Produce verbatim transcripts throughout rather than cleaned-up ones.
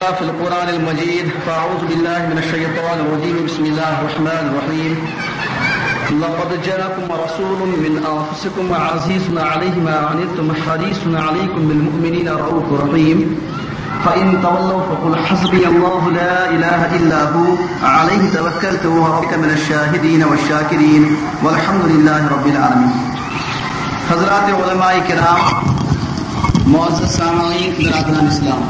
تعالى في القرآن المجيد فأعوذ بالله من الشيطان الرجيم بسم الله الرحمن الرحيم لقد جاءكم رسول من أنفسكم عزيز عليه ما عنتم حريص عليكم بالمؤمنين رؤوف رحيم فإن تولوا فقل حسبي الله لا إله إلا هو عليه توكلت وهو من الشاهدين والشاكرين والحمد لله رب العالمين. حضرات علماء کرام، معزز سامعین، برادران اسلام،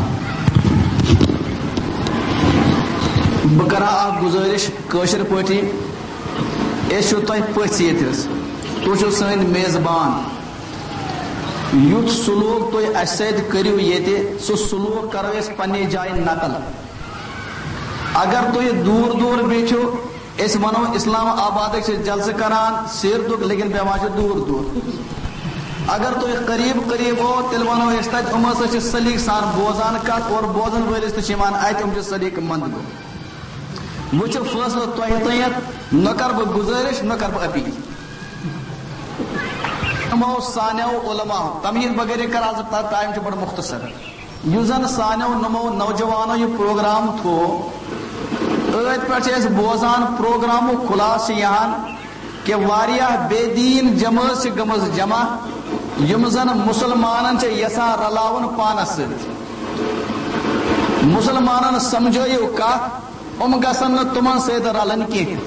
بہ کرا اکھ گزارش کٲشِر پٲٹھی. أسۍ چھِو تۄہہِ پٔژھۍ ییٚتہِ حظ، تُہۍ چھِو سٲنۍ میزبان. یُتھ سلوک تُہۍ اَسہِ سۭتۍ کٔرِو ییٚتہِ سُہ سلوک کرو أسۍ پننہِ جایہِ نقل. اگر تُہۍ دوٗر دوٗر بیٖٹھِو أسۍ وَنو اسلام آبادٕکۍ چھِ جلسہٕ کران سیٖرتُک لیکن بیٚہوان چھِ دوٗر دوٗر. اگر تُہۍ قریٖب قریٖب ہو تیٚلہِ وَنو أسۍ تَتہِ یِم ہسا چھِ سلیٖق سان بوزان کتھ اور بوزن وٲلِس تہِ چھِ یِوان اَتہِ یِم چھِ سلیٖق منٛد گوٚو. وۄنۍ چھُ فٲصلہٕ تۄہہِ تانٮ۪تھ، نہ کرٕ بہٕ گُزٲرِش نہ کرٕ بہٕ اپیٖل. یِمو سانیو علماء تمہیٖد بغٲر کر آز ٹایم چھُ بڑٕ مختصر. یُس زن سانیو نمو نوجوانو یہِ پروگرام تھوو، أتھۍ پٮ۪ٹھ چھِ أسۍ بوزان پروگرامُک خُلاصہٕ چھِ یِوان کہ واریاہ بے دیٖن جمٲژ چھِ گٔمٕژ جمع یِم زن مُسلمانن چھِ یژھان رلاوُن پانس سۭتۍ. مُسلمانن سمجھٲیِو کتھ، یِم گژھن نہٕ تِمن سۭتۍ رلٕنۍ کینٛہہ.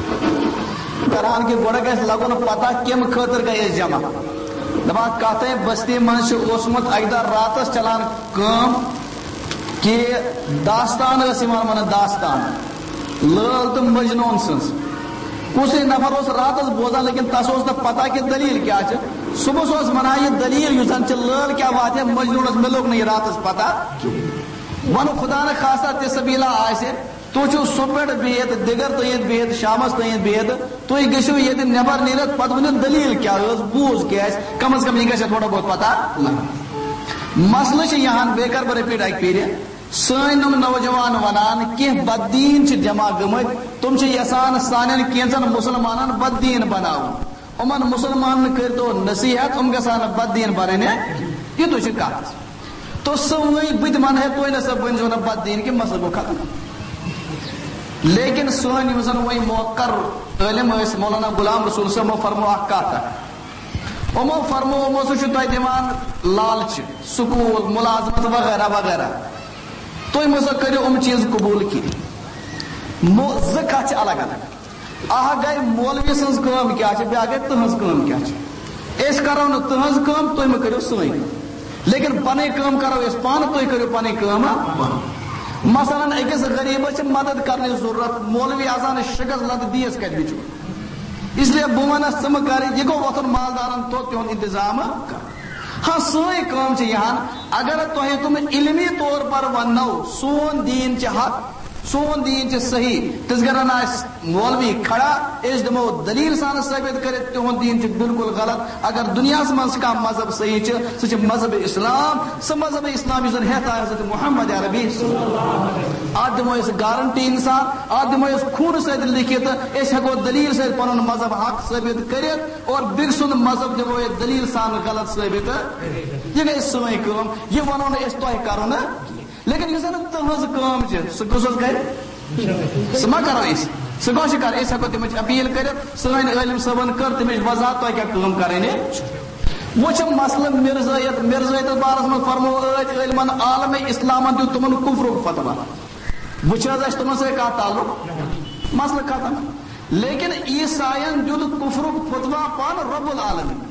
کران کہ گۄڈٕ گژھِ لگُن پتہ کمہِ خٲطرٕ گٔے أسۍ جمع. دپان کتھے بستی منٛز چھُ اوسمُت اکہِ دۄہ راتس چلان کٲم کہ داستان ٲس یِوان ونان، داستان لٲل تہٕ مجنون سٕنٛز. کُسٕے نفر اوس راتس بوزان لیکن تس اوس نہٕ پتہ کہ دلیل کیٛاہ چھِ. صبحس اوس ونان یہِ دلیل یُس زن چھِ لٲل کیٛاہ واتہِ ہے مجنونس، مےٚ لوٚگ نہٕ یہِ راتس پتہ. ونہٕ خدا نہ خاصہ تہِ سبیٖلا آسہِ، تُہۍ چھِو صبح پٮ۪ٹھ بِہِتھ دِگر تانٮ۪تھ بِہِتھ شامس تانٮ۪تھ بِہِتھ، تُہۍ گٔژھِو ییٚتہِ نٮ۪بر نیٖرِتھ پتہٕ ؤنِو دلیل کیٛاہ ٲس، بوٗز کیٛاہ آسہِ، کم از کم یہِ گژھِ تھوڑا بہت پتہ. مسلہٕ چھِ یِہان، بیٚیہِ کرٕ بہٕ رِپیٖٹ اکہِ پھِرِ. سٲنۍ یِم نوجوان ونان کینٛہہ بددیٖن چھِ جمع گٔمٕتۍ، تِم چھِ یژھان سانٮ۪ن کینٛژن مُسلمانن بددیٖن بناوُن. یِمن مُسلمانن کٔرۍتو نصیحت، یِم گژھان نہٕ بددیٖن بنٕنۍ. یِتُے چھِ کتھ. تو سٲنۍ بہٕ تہِ ونہٕ ہے تُہۍ نسا بٔنۍزیو نہٕ بددیٖن کہِ مسلہٕ گوٚو ختم. لیکن سٲنۍ یِم زن وۄنۍ موقر عٲلِم ٲسۍ مولانا غلام رسول صٲب یِمو فرمو اکھ کتھ اکھ. یِمو فرمو یِمو سُہ چھُ تۄہہِ دِوان لالچہِ، سکوٗل، مُلازمت وغیرہ وغیرہ. تُہۍ مہ سا کٔرِو یِم چیٖز قبوٗل کینٛہہ. زٕ کتھ چھِ الگ الگ. اکھ گٔے مولوی سٕنٛز کٲم کیٛاہ چھِ، بیٛاکھ گٔے تٕہٕنٛز کٲم کیٛاہ چھِ. أسۍ کرو نہٕ تٕہٕنٛز کٲم، تُہۍ مہ کٔرِو سٲنۍ کٲم، لیکن پنٕنۍ کٲم کرو أسۍ پانہٕ، تُہۍ کٔرِو پنٕنۍ کٲم. مثلاً أکِس غریٖبس چھِ مدد کرنٕچ ضروٗرت، مولوی آسان شِکس لد دیٖس کتہِ بِچو، اس لیے بہٕ ونس ژٕ مہ کر، یہِ گوٚو وۄتھُن مالدارن توٚت تِہُنٛد انتظام کر. ہاں سٲنۍ کٲم چھِ یِہان، اگر تۄہہِ تِم علمی طور پر وننو سون دیٖن چھِ حق، سون دیٖن چھِ صحیح، تِژھ گرن آسہِ مولوی کھڑا، أسۍ دِمو دلیٖل سان ثٲبت کٔرِتھ تِہُنٛد دیٖن چھُ بالکل غلط. اگر دُنیاہس منٛز کانٛہہ مذہب صحیح چھُ سُہ چھُ مذہب اسلام. سُہ مذہب اسلام یُس زن ہیٚتھ آو حضرت محمد عربی، اتھ دِمو أسۍ گارنٹی انسان، اتھ دِمو أسۍ خوٗنہٕ سۭتۍ لیکھِتھ، أسۍ ہیٚکو دلیٖل سۭتۍ پنُن مذہب حق ثٲبت کٔرِتھ اور بیٚکہِ سُنٛد مذہب دِمو أسۍ دلیٖل سان غلط ثٲبت. یہِ گٔے سٲنۍ کٲم، یہِ ونو نہٕ أسۍ تۄہہِ کرو نہٕ. لیکن یُس زن تٕہٕنٛز کٲم چھِ سُہ کُس حظ کرِ، سُہ ما کرو أسۍ، سُہ گوٚو شِکار. أسۍ ہیٚکو تِمٕچ اپیٖل کٔرِتھ. سٲنۍ عٲلِم صٲبن کٔر تَمِچ وضاحت تۄہہِ کیٛاہ کٲم کرٕنۍ. وۄنۍ چھُ مسلہٕ مرزٲیت، مرزٲیتس بارس منٛز فرمو ٲدۍ عٲلمن عالمِ اِسلامن دیُت تِمن کُفرُک فتوا. وۄنۍ چھِ حظ اَسہِ تِمن سۭتۍ کانٛہہ تعلق، مسلہٕ ختم. لیکن عیساین دیُت کُفرُک فتوا پانہٕ رۄب العالمین.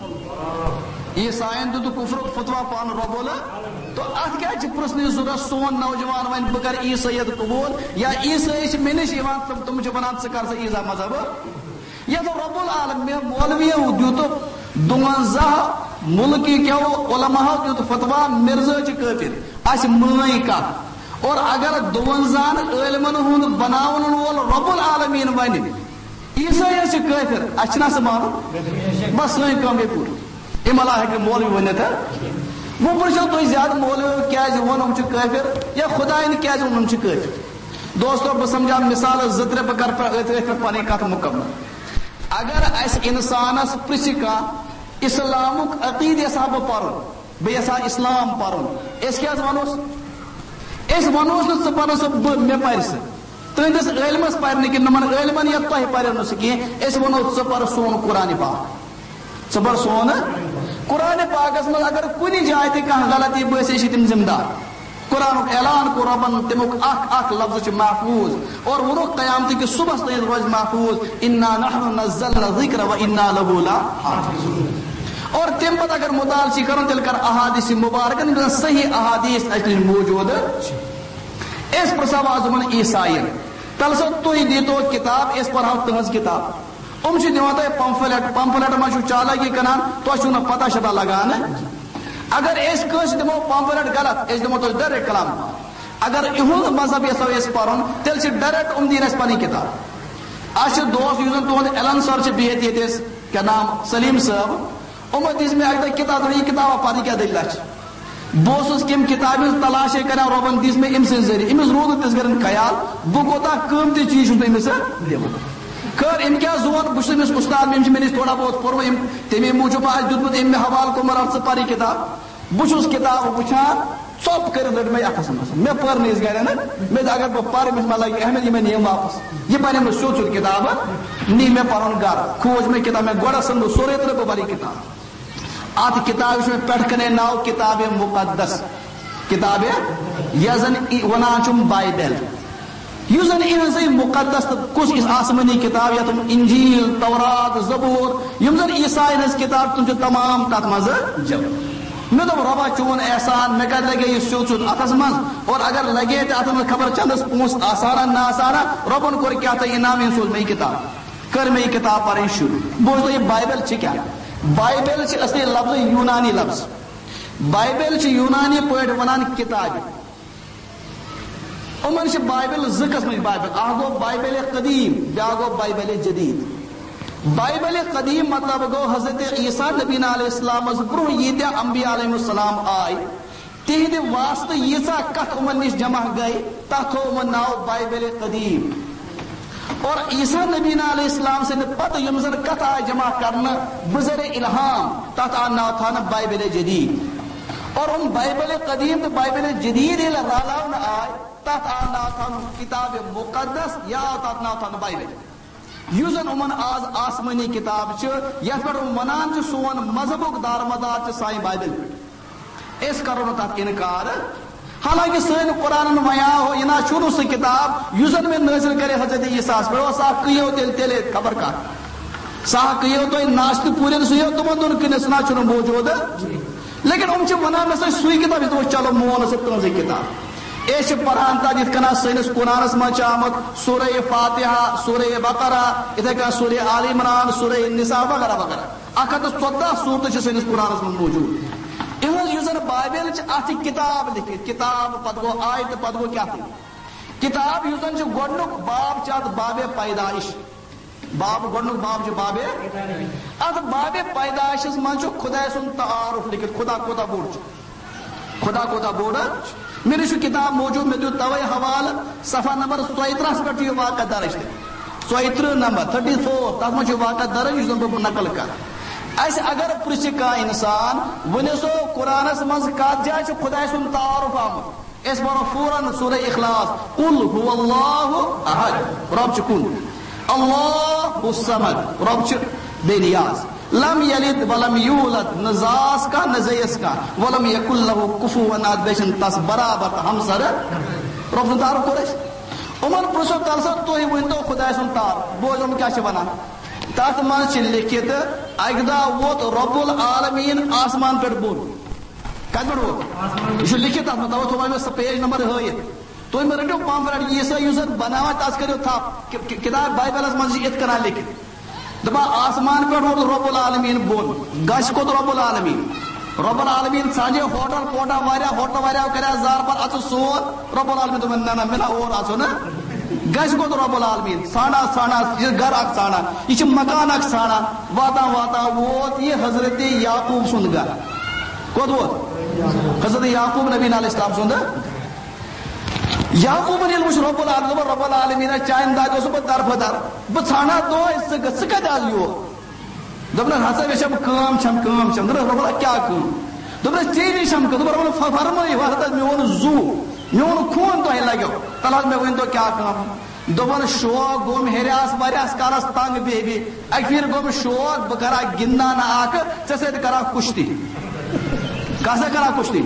عیساین دیُت کُفرُک فتوا پانہٕ رۄب العالمین. تو اتھ کیٛاہ چھِ پرژھنٕچ ضروٗرت. سون نوجوان وۄنۍ بہٕ کرٕ عیسٲیت قبوٗل یا عیسٲیی چھِ مےٚ نِش یِوان تِم تِم چھِ ونان ژٕ کر سا عیٖسا مذہب. یتھ رۄب العالمین مولوِیو دیُت دُوَنزاہ مُلکہِ کیو علماہو دیُت فتوا مرزا چھِ کٲفِر. اسہِ مٲنۍ کتھ، اور اگر دُوَنزاہن عٲلمن ہُنٛد بناون وول رۄب العالمیٖن ونہِ عیسٲیی چھِ کٲفِر، اسہِ چھُنہ سُہ مانُن. بس سٲنۍ کٲم گٔے پوٗرٕ. امہِ علاوٕ ہیٚکہِ مولوی ؤنِتھ. وۄنۍ پرژھو تُہۍ زیادٕ مولوِیو کیٛازِ ووٚن یِم چھِ کٲفِر یا خۄدایَن کیٛازِ ووٚن یِم چھِ کٲفِر. دوستو بہٕ سمجھاو مثال زٕ ترٛےٚ بہٕ کرٕ أتھۍ أتھۍ پٮ۪ٹھ پنٕنۍ کتھ مُکمل. اگر اسہِ انسانس پرژھِ کانٛہہ اسلامُک عقیٖدٕ یژھا بہٕ پرُن، بہٕ یژھا اسلام پرُن، أسۍ کیٛاہ حظ ونوس؟ اس ونوس نا ژٕ پَر سا مےٚ پَرِ سا تہندس علمس پَرِ نہٕ کینٛہہ نمن علمن یا تۄہہِ پَرِو نہٕ سُہ کینٛہہ أسۍ وَنو ژٕ پَر سون قرآنِ پاک ژٕ پَر سون قرآنِ پاکس منٛز اگر کُنہِ جایہِ تہِ کانٛہہ غلطی بٲسے چھِ تِم ذمہٕ دار قرآنُک اعلان کوٚر رۄبن تمیُک اکھ اکھ لفظ چھُ محفوظ اور ووٚنُکھ قیامتہٕ کِس صبحس تانۍ روزِ محفوظ انا نحن نزلنا الذکر وانا له لحافظون اور تمہِ پتہٕ اگر مطالعہ چھِ کرُن تیٚلہِ کر احادیث مبارکن منٛز صحیح احادیث اَسہِ نِش موجوٗد أسۍ پرٛژھو آز یِمن عیسایین تل سا تُہۍ دیٖتو کِتاب أسۍ پرہو تٕہنٛز کِتاب یِم چھِ دِوان تۄہہِ پمفلیٹ پمفلیٹ منٛز چھُو چالاکی کران تۄہہِ چھُو نہٕ پتہ شتہ لگان اگر أسۍ کٲنٛسہِ دِمو پمفلیٹ غلط أسۍ دِمو تۄہہِ ڈایریکٹ کلام اگر یِہُنٛد مذہب یژھو أسۍ پرُن تیٚلہِ چھِ ڈایریکٹ یِم دِنۍ اَسہِ پنٕنۍ کِتاب اَسہِ چھُ دوست یُس زن تُہُنٛد ایلن سر چھِ بِہِتھ ییٚتہِ أسۍ کیٛاہ نام سلیٖم صٲب یِمو دِژ مےٚ اکہِ دۄہ کِتاب یہِ کِتابا پرٕنۍ کیٛاہ دٔلیٖلہ چھِ بہٕ اوسُس کمہِ کِتابہِ ہٕنٛز تلاشے کران رۄبن دِژ مےٚ أمۍ سٕنٛدِ ذٔریعہٕ أمِس روٗد نہٕ تِژھ گرٮ۪ن خیال بہٕ کوٗتاہ قۭمتی چیٖز چھُس بہٕ أمِس دِوان خٲر أمۍ کیٛاہ زون بہٕ چھُس أمِس اُستاد أمۍ چھُ مےٚ نِش تھوڑا بہت پوٚرمُت أمۍ تَمے موٗجوٗب آسہِ دیُتمُت أمۍ مےٚ حوالہٕ کوٚرمُت رَٹھ ژٕ پَر یہِ کِتاب بہٕ چھُس کِتاب وٕچھان ژوٚپ کٔرِتھ رٔٹ مےٚ اَتھس منٛز مےٚ پٔر نہٕ یِژھ گرٮ۪ن مےٚ دوٚپ اگر بہٕ پرٕ أمِس ما لگہِ اہمیت یہِ مےٚ نِیِم واپس یہِ بَنیٚم نہٕ سیوٚد سیوٚد کِتابہٕ نی مےٚ پَنُن گرٕ کھوٗج مےٚ کِتاب مےٚ گۄڈٕ ژھٕن بہٕ سورُے ترٛٲو بہٕ بَرٕ یہِ کِتاب اتھ کِتابہِ چھُ مےٚ پٮ۪ٹھٕ کَنے ناو کِتابِ مُقدس کِتابِ یۄس زن ونان چھُم بایبل یُس زن اِہٕنٛزٕے مُقدس تہٕ کُس یُس آسمٲنی کِتاب یتھ انجیل تورات زبور یِم زن عیساین ہٕنٛز کِتاب تِم چھِ تمام تتھ منٛز جمع مےٚ دوٚپ رۄبا چون احسان مےٚ کتہِ لگے یہِ سیوٚد سیوٚد اتھس منٛز اور اگر لگے تہِ اتھ منٛز خبر چندس پونٛسہٕ آسارا نہ آسارا رۄبن کوٚر کیٛاہ تۄہہِ انعام أمۍ سوز مےٚ یہِ کِتاب کٔر مےٚ یہِ کِتاب پرٕنۍ شروٗع بہٕ اوسُس یہِ بایبل چھِ کیٛاہ بایبل چھِ اصلی لفظ یوٗنانی لفظ بایبل چھِ یوٗنانی پٲٹھۍ ونان کِتابہِ یِمن چھِ بایبل زٕ قٕسمٕچ بایبل اکھ گوٚو بایبلِ قدیٖم بیاکھ گوٚو بایبلِ جدیٖد بایبلِ قدیٖم مطلب گوٚو حضرت عیسیٰ نبیٖنہ علیہ السلامس برونٛہہ ییٖتیاہ انبیا علیہم السلام آے تِہنٛدِ واسطہٕ ییٖژاہ کتھ یِمن نِش جمع گٔے تتھ تھوٚو یِمن ناو بایبلِ قدیٖم اور عیسیٰ نبیٖنہ علیہ السلام سٕنٛدِ پتہٕ یِم زن کتھ آیہِ جمع کرنہٕ بذریعہ الہام تتھ آو ناو تھاونہٕ بایبلِ جدیٖد اور یِم بایبلِ قدیٖم تہٕ بایبلِ جدیٖد ییٚلہِ رلاونہٕ آے تتھ آو ناو تھاونہٕ کِتابِ مُقدس یا آو تتھ ناو تھاونہٕ بایبل یُس زن یِمن آز آسمٲنی کِتاب چھِ یتھ پٮ۪ٹھ یِم ونان چھِ سون مذہبُک دارمدار چھِ سانہِ بایبل پٮ۪ٹھ أسۍ کرو نہٕ تتھ انکار حالانکہ سٲنۍ قرآنن وَنیٛاو ہو یہِ نہ چھُنہٕ سُہ کِتاب یُس زن مےٚ نٲزِل کرے حضرت عیسیٰ ہس پٮ۪ٹھ سُہ اکھ کٕیو تیٚلہِ تیٚلہِ خبر کتھ سُہ اکھ کٕیو تۄہہِ ناشتہٕ پوٗرٮ۪ن سُہ یِیو تِمن دۄن کٕنِتھ سُہ نہ چھُنہٕ موجوٗد لیکن یِم چھِ ونان مےٚ سا سُے کِتاب یہِ دوٚپُس چلو مون سا تُہنٛزٕے کِتاب أسۍ چھِ پران تتھ یِتھ کٔنۍ سٲنِس قرآنس منٛز چھُ آمُت سورہ فاتحہ سورہ بقرہ یِتھے کٔنۍ سورہ آل عمران سورہ نساء وغیرہ وغیرہ اکھ ہتھ تہٕ ژۄدہ صوٗرتہٕ چھِ سٲنِس قرآنس منٛز موجوٗد یِہٕنٛز یُس زن بایبل چھِ اتھ چھِ کِتاب لیکھِتھ کِتاب پتہٕ گوٚو آیہِ تہٕ پتہٕ گوٚو کیٛاہ تہٕ کِتاب یُس زن چھُ گۄڈنیُک باب چھُ اتھ بابِ پیدائش باب گۄڈنیُک باب چھُ بابِ اتھ بابِ پیدائشس منٛز چھُ خۄداے سُنٛد تعارُف لیکھِتھ خدا کوتاہ بوٚڑ چھُ خدا کوتاہ بوٚڑ مےٚ نِش چھُ کِتاب موجوٗد مےٚ دیُت توے حوالہٕ صفحہ نمبر ژۄیہِ ترٕٛہس پٮ۪ٹھ چھُ یہِ واقعہ درٕج ژۄیہِ ترٕٛہ نمبر تھٔٹی فور تتھ منٛز چھُ واقعہ درٕج یُس زن بہٕ نقل کرٕ اسہِ اگر پرژھِ کانٛہہ انسان ؤنِو سو قرآنس منٛز کتھ جایہِ چھُ خۄداے سُنٛد تعارُف آمُت أسۍ ونو فوراً سورہ اخلاص قل هو اللہ احد رۄب چھُ کُن اللہ الصمد رۄب چھُ بے نیاز لم یلد ولم یولد نہ زاس کانٛہہ نہ زیٚیس کانٛہہ ولم یکن لہُ کفوا احد بیٚیہِ چھُنہٕ تس برابر تہٕ ہمسر رۄب سُنٛد تعارُف کوٚر اَسہِ یِمن پرژھو تل سا تُہۍ ؤنۍتو خۄداے سُنٛد تعارُف بوز یِم کیٛاہ چھِ ونان تتھ منٛز چھِ لیکھِتھ اکہِ دۄہ ووت رۄب العالمیٖن آسمان پٮ۪ٹھ بوٚن کتہِ پٮ۪ٹھ ووت یہِ چھُ لیکھِتھ تتھ منٛز توے تھوٚو مےٚ سُہ پیج نمبر ہٲیِتھ تُہۍ مہ رٔٹِو پمفلیٹ یہِ سا یُس زن بناوان تس کٔرِو تھپھ کِتاب بایبلس منٛز چھِ یِتھ کٔنۍ لیکھِتھ دپان آسمان پٮ۪ٹھ ووت رۄب العالمیٖن بوٚن گژھِ کوٚت رۄب العالمیٖن رۄب العالمیٖن ژھانٛڈے ہوٹل پوٹا واریاہ ہوٹل واریاہو کریو زار پار اژٕ سون رۄب العالمیٖن دوٚپُن نہ نہ مےٚ نہ اور اژو نہ گژھِ کوٚت رۄب العالمیٖن ژھانڈان ژھانڈان یہِ گرٕ اکھ ژھانڈان یہِ چھِ مکان اکھ ژھانڈان واتان واتان ووت یہِ حضرت یعقوٗب سُنٛد گرٕ کوٚت ووت حضرت یعقوٗب نبیٖنہ علیہ السلام سُنٛد یعقوٗبن ییٚلہِ وُچھ رۄب العالمیٖن دوٚپُن رۄب العالمیٖنہ چانہِ دادِ اوسُس بہٕ طرفہٕ در بہٕ ژھانڈان دۄہے ژٕ ژٕ کتہِ آز یور دوٚپنس ہسا مےٚ چھم کٲم چھم کٲم چھم دوٚپنس رۄب اللہ کیٛاہ کٲم دوٚپنس ژےٚ نِش چھم کٲم دوٚپُن رۄبن فرمٲیِو ہسا مےٚ ووٚن زوٗ میون خون تہ لگو تل حظ مے ون تو کیا کام دپن شوق گوم ہیریاس واریاس کالس تنگ بیبی اکہ پھر گوم شوق بہ کرا گندان اکھ ژے سۭتۍ کرا کشتی کس کرا کشتی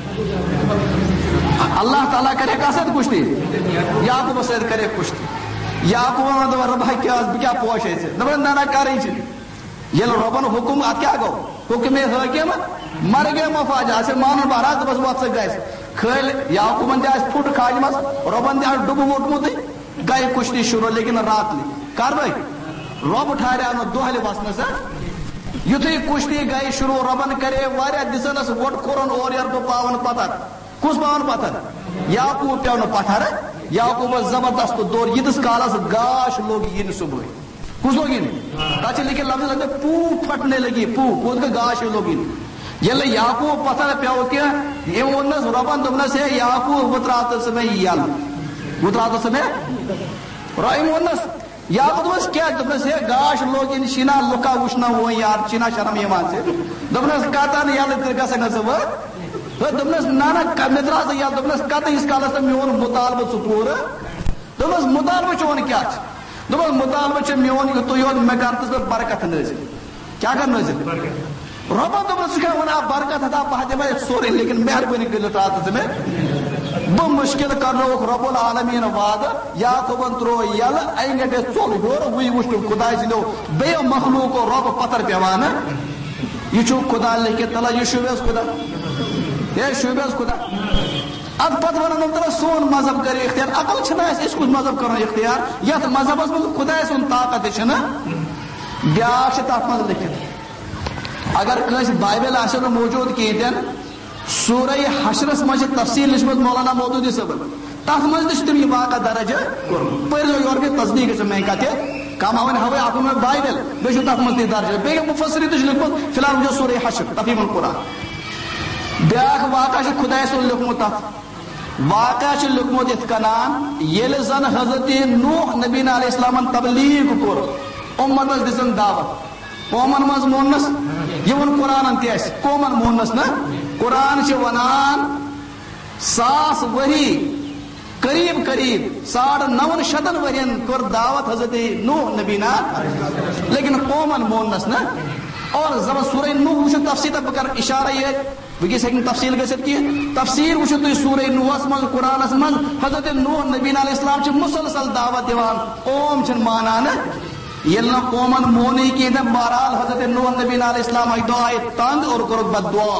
اللہ تعالیٰ کرے کس سۭتۍ کشتی یعقوب سۭتۍ کرے کشتی یعقوب ون دپان ربا کیا بہ کیا پوشے ژے دپان نہ نہ کرٕنۍ چھِ ییٚلہِ رۄبن حکم اتھ کیا گوٚو حکم حٲکِم مر گئے مفاج آسے مانن بہرحال دپس وت سا گژھِ کھٲلۍ یعقوبن تہِ آسہِ پھُٹ کھاجہِ منٛز رۄبن تہِ آسہِ ڈُبہٕ ووٚٹمُتٕے گئے کشتی شروع لیکن راتلی کروے رب ٹھہریا نہ دہلہِ وسنس یتھے کشتی گئی شروع ربن کرے واریاہ دِژنس ووٹ کورن اور یور بہ پاون پتھر کس پاون پتھر یعقوب پیو نہ پتھر یعقوبس زبردست دور یتس کالس گاش لوگ ین صبح کس لوگ ین تک لیکن لفظ لگتے پو پھٹنے لگی پو پوت کے گاش لوگ ین یل یعقوب پتھر پیو کہ یہ ونس ربن دپنس ہے یعقوب وترات سمے یل وترات سمے رحم ونس یعقوب دپنس کیا دپنس ہے گاش لوگ ان شینا لکا وشنا وہ یار چینا شرم یہ مان سے دپنس کاتان یل تر گسن اس وہ دپنس نانا مدراس یل دپنس کت اس کالس میون مطالبہ ژٕ پوٗرٕ دپنس مطالبہ چون کیا دپنس مطالبہ چھ میون تو یون مے کر تس برکت نازل کیا کر نازل ربا دپنس کیا ونا برکت عطا بہ دمے سورے لیکن مہربانی کٔرِتھ رات میں بہ مشکل کرنوک رب العالمین وعد یعقوبن ترو یل اینگٹ ژول ہیور وی وچھ خداے سندو بیٚیہِ مخلوق رب پتھر پیوان یہ چھُ خدا لیکن تلا یہ شوبیس خدا یہ شوبیس خدا اد پتہ ونن تلا سون مذہب کرے اختیار عقل چھنا اس کچھ مذہب کرن اختیار یتھ مذہبس منٛز خداے سُنٛد طاقت چھنا بیاکھ چھِ تتھ منٛز لیکھِتھ اگر کٲنٛسہِ بایبل آسہِ نہٕ موجود کینٛہہ سورہ حشرس مجھ تفصیل لچمت مولانا مودودی صاحب تر مجھ تم یہ واقعہ درج پرو یور بھی تصدیق میں کت کم ون ہوے آپ میں بائبل بیس تر مجھ درج بیٚیہِ مفسری تہ لکھمت فی الحال وجہ سورہ حشر تفہیم القرآن بیاکھ واقعہ خدا سن لکھمت تر واقعہ لکھمت ات کنان یل زن حضرت نوح نبی علیہ السلام تبلیغ کور امتس دِژن دعوت قومن مز مونس یہ ون قرآن تہ قومن مونس نا قرآن چھ ونان ساس وری قریب قریب ساڑھ نون شتن ورین کر دعوت حضرت نوح نبی نا لیکن قومن مونس نا اور زب سورہ نوح وچھو تفصیل بکر اشارہ یہ وگی سیکن تفصیل گژھت کی تفسیر وچھو تو سورہ نوح من قرآن من حضرت نوح نبی علیہ السلام چھ مسلسل دعوت دیوان قوم چھن مانان یلنا قومن مونی کی دم بہرحال حضرت نوح نبی علیہ السلام ایک دعا تنگ اور کرو بد دعا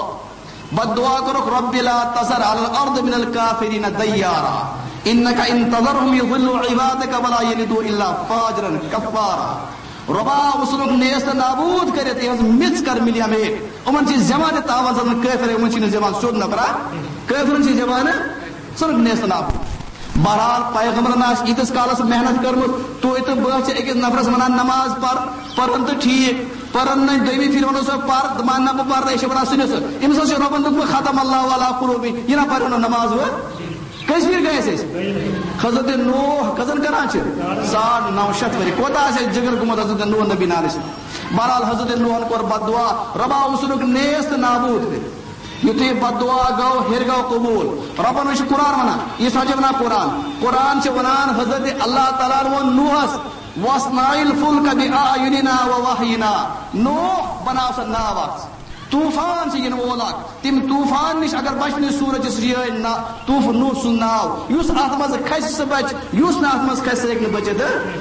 بد دعا کرو رب لا تذر على الارض من الكافرين ديارا انك ان تذرهم يضلوا عبادك ولا يلدوا الا فاجرا كفارا ربا اسلوب نیست نابود کرت یہ مچ کر ملیا میں امن چیز زمان تاوازن کافر امن چیز زمان سود نبرا کافر چیز زمان سرگ نیست نابود بہرحال پیغمبر ناس ایتس کالس محنت کرمت تو ات بچ ایک نفرس ونان نماز پر پرن تو ٹھیک پرن نہ دویمی پھر ونو سو پر دمان نہ پر ایش بنا سنس امس ربن دم ختم اللہ علی قلوبی یہ نہ پرن نماز ہو کشمیر گئے سے حضرت نوح کزن کران چھ ساڑھ نو شت وری کوتا سے جگر گمت حضرت نوح نبی علیہ بہرحال حضرت نوح کو بد دعا ربا اسلوک نیست نابود کر یتھے بد دعا گو ہر گو قبول ربن وش قرآن ونا یہ سچ ونا قرآن قرآن چھ ونان حضرت اللہ تعالی و نوحس واسنائل فلک بآیوننا ووحینا نوح بنا سا ناواز طوفان سے ین وولا تم طوفان نش اگر بچنے سورج سریے نا طوف نوح سن ناو یس ات مز کھس بچ یس نا ات مز کھس ایک بچت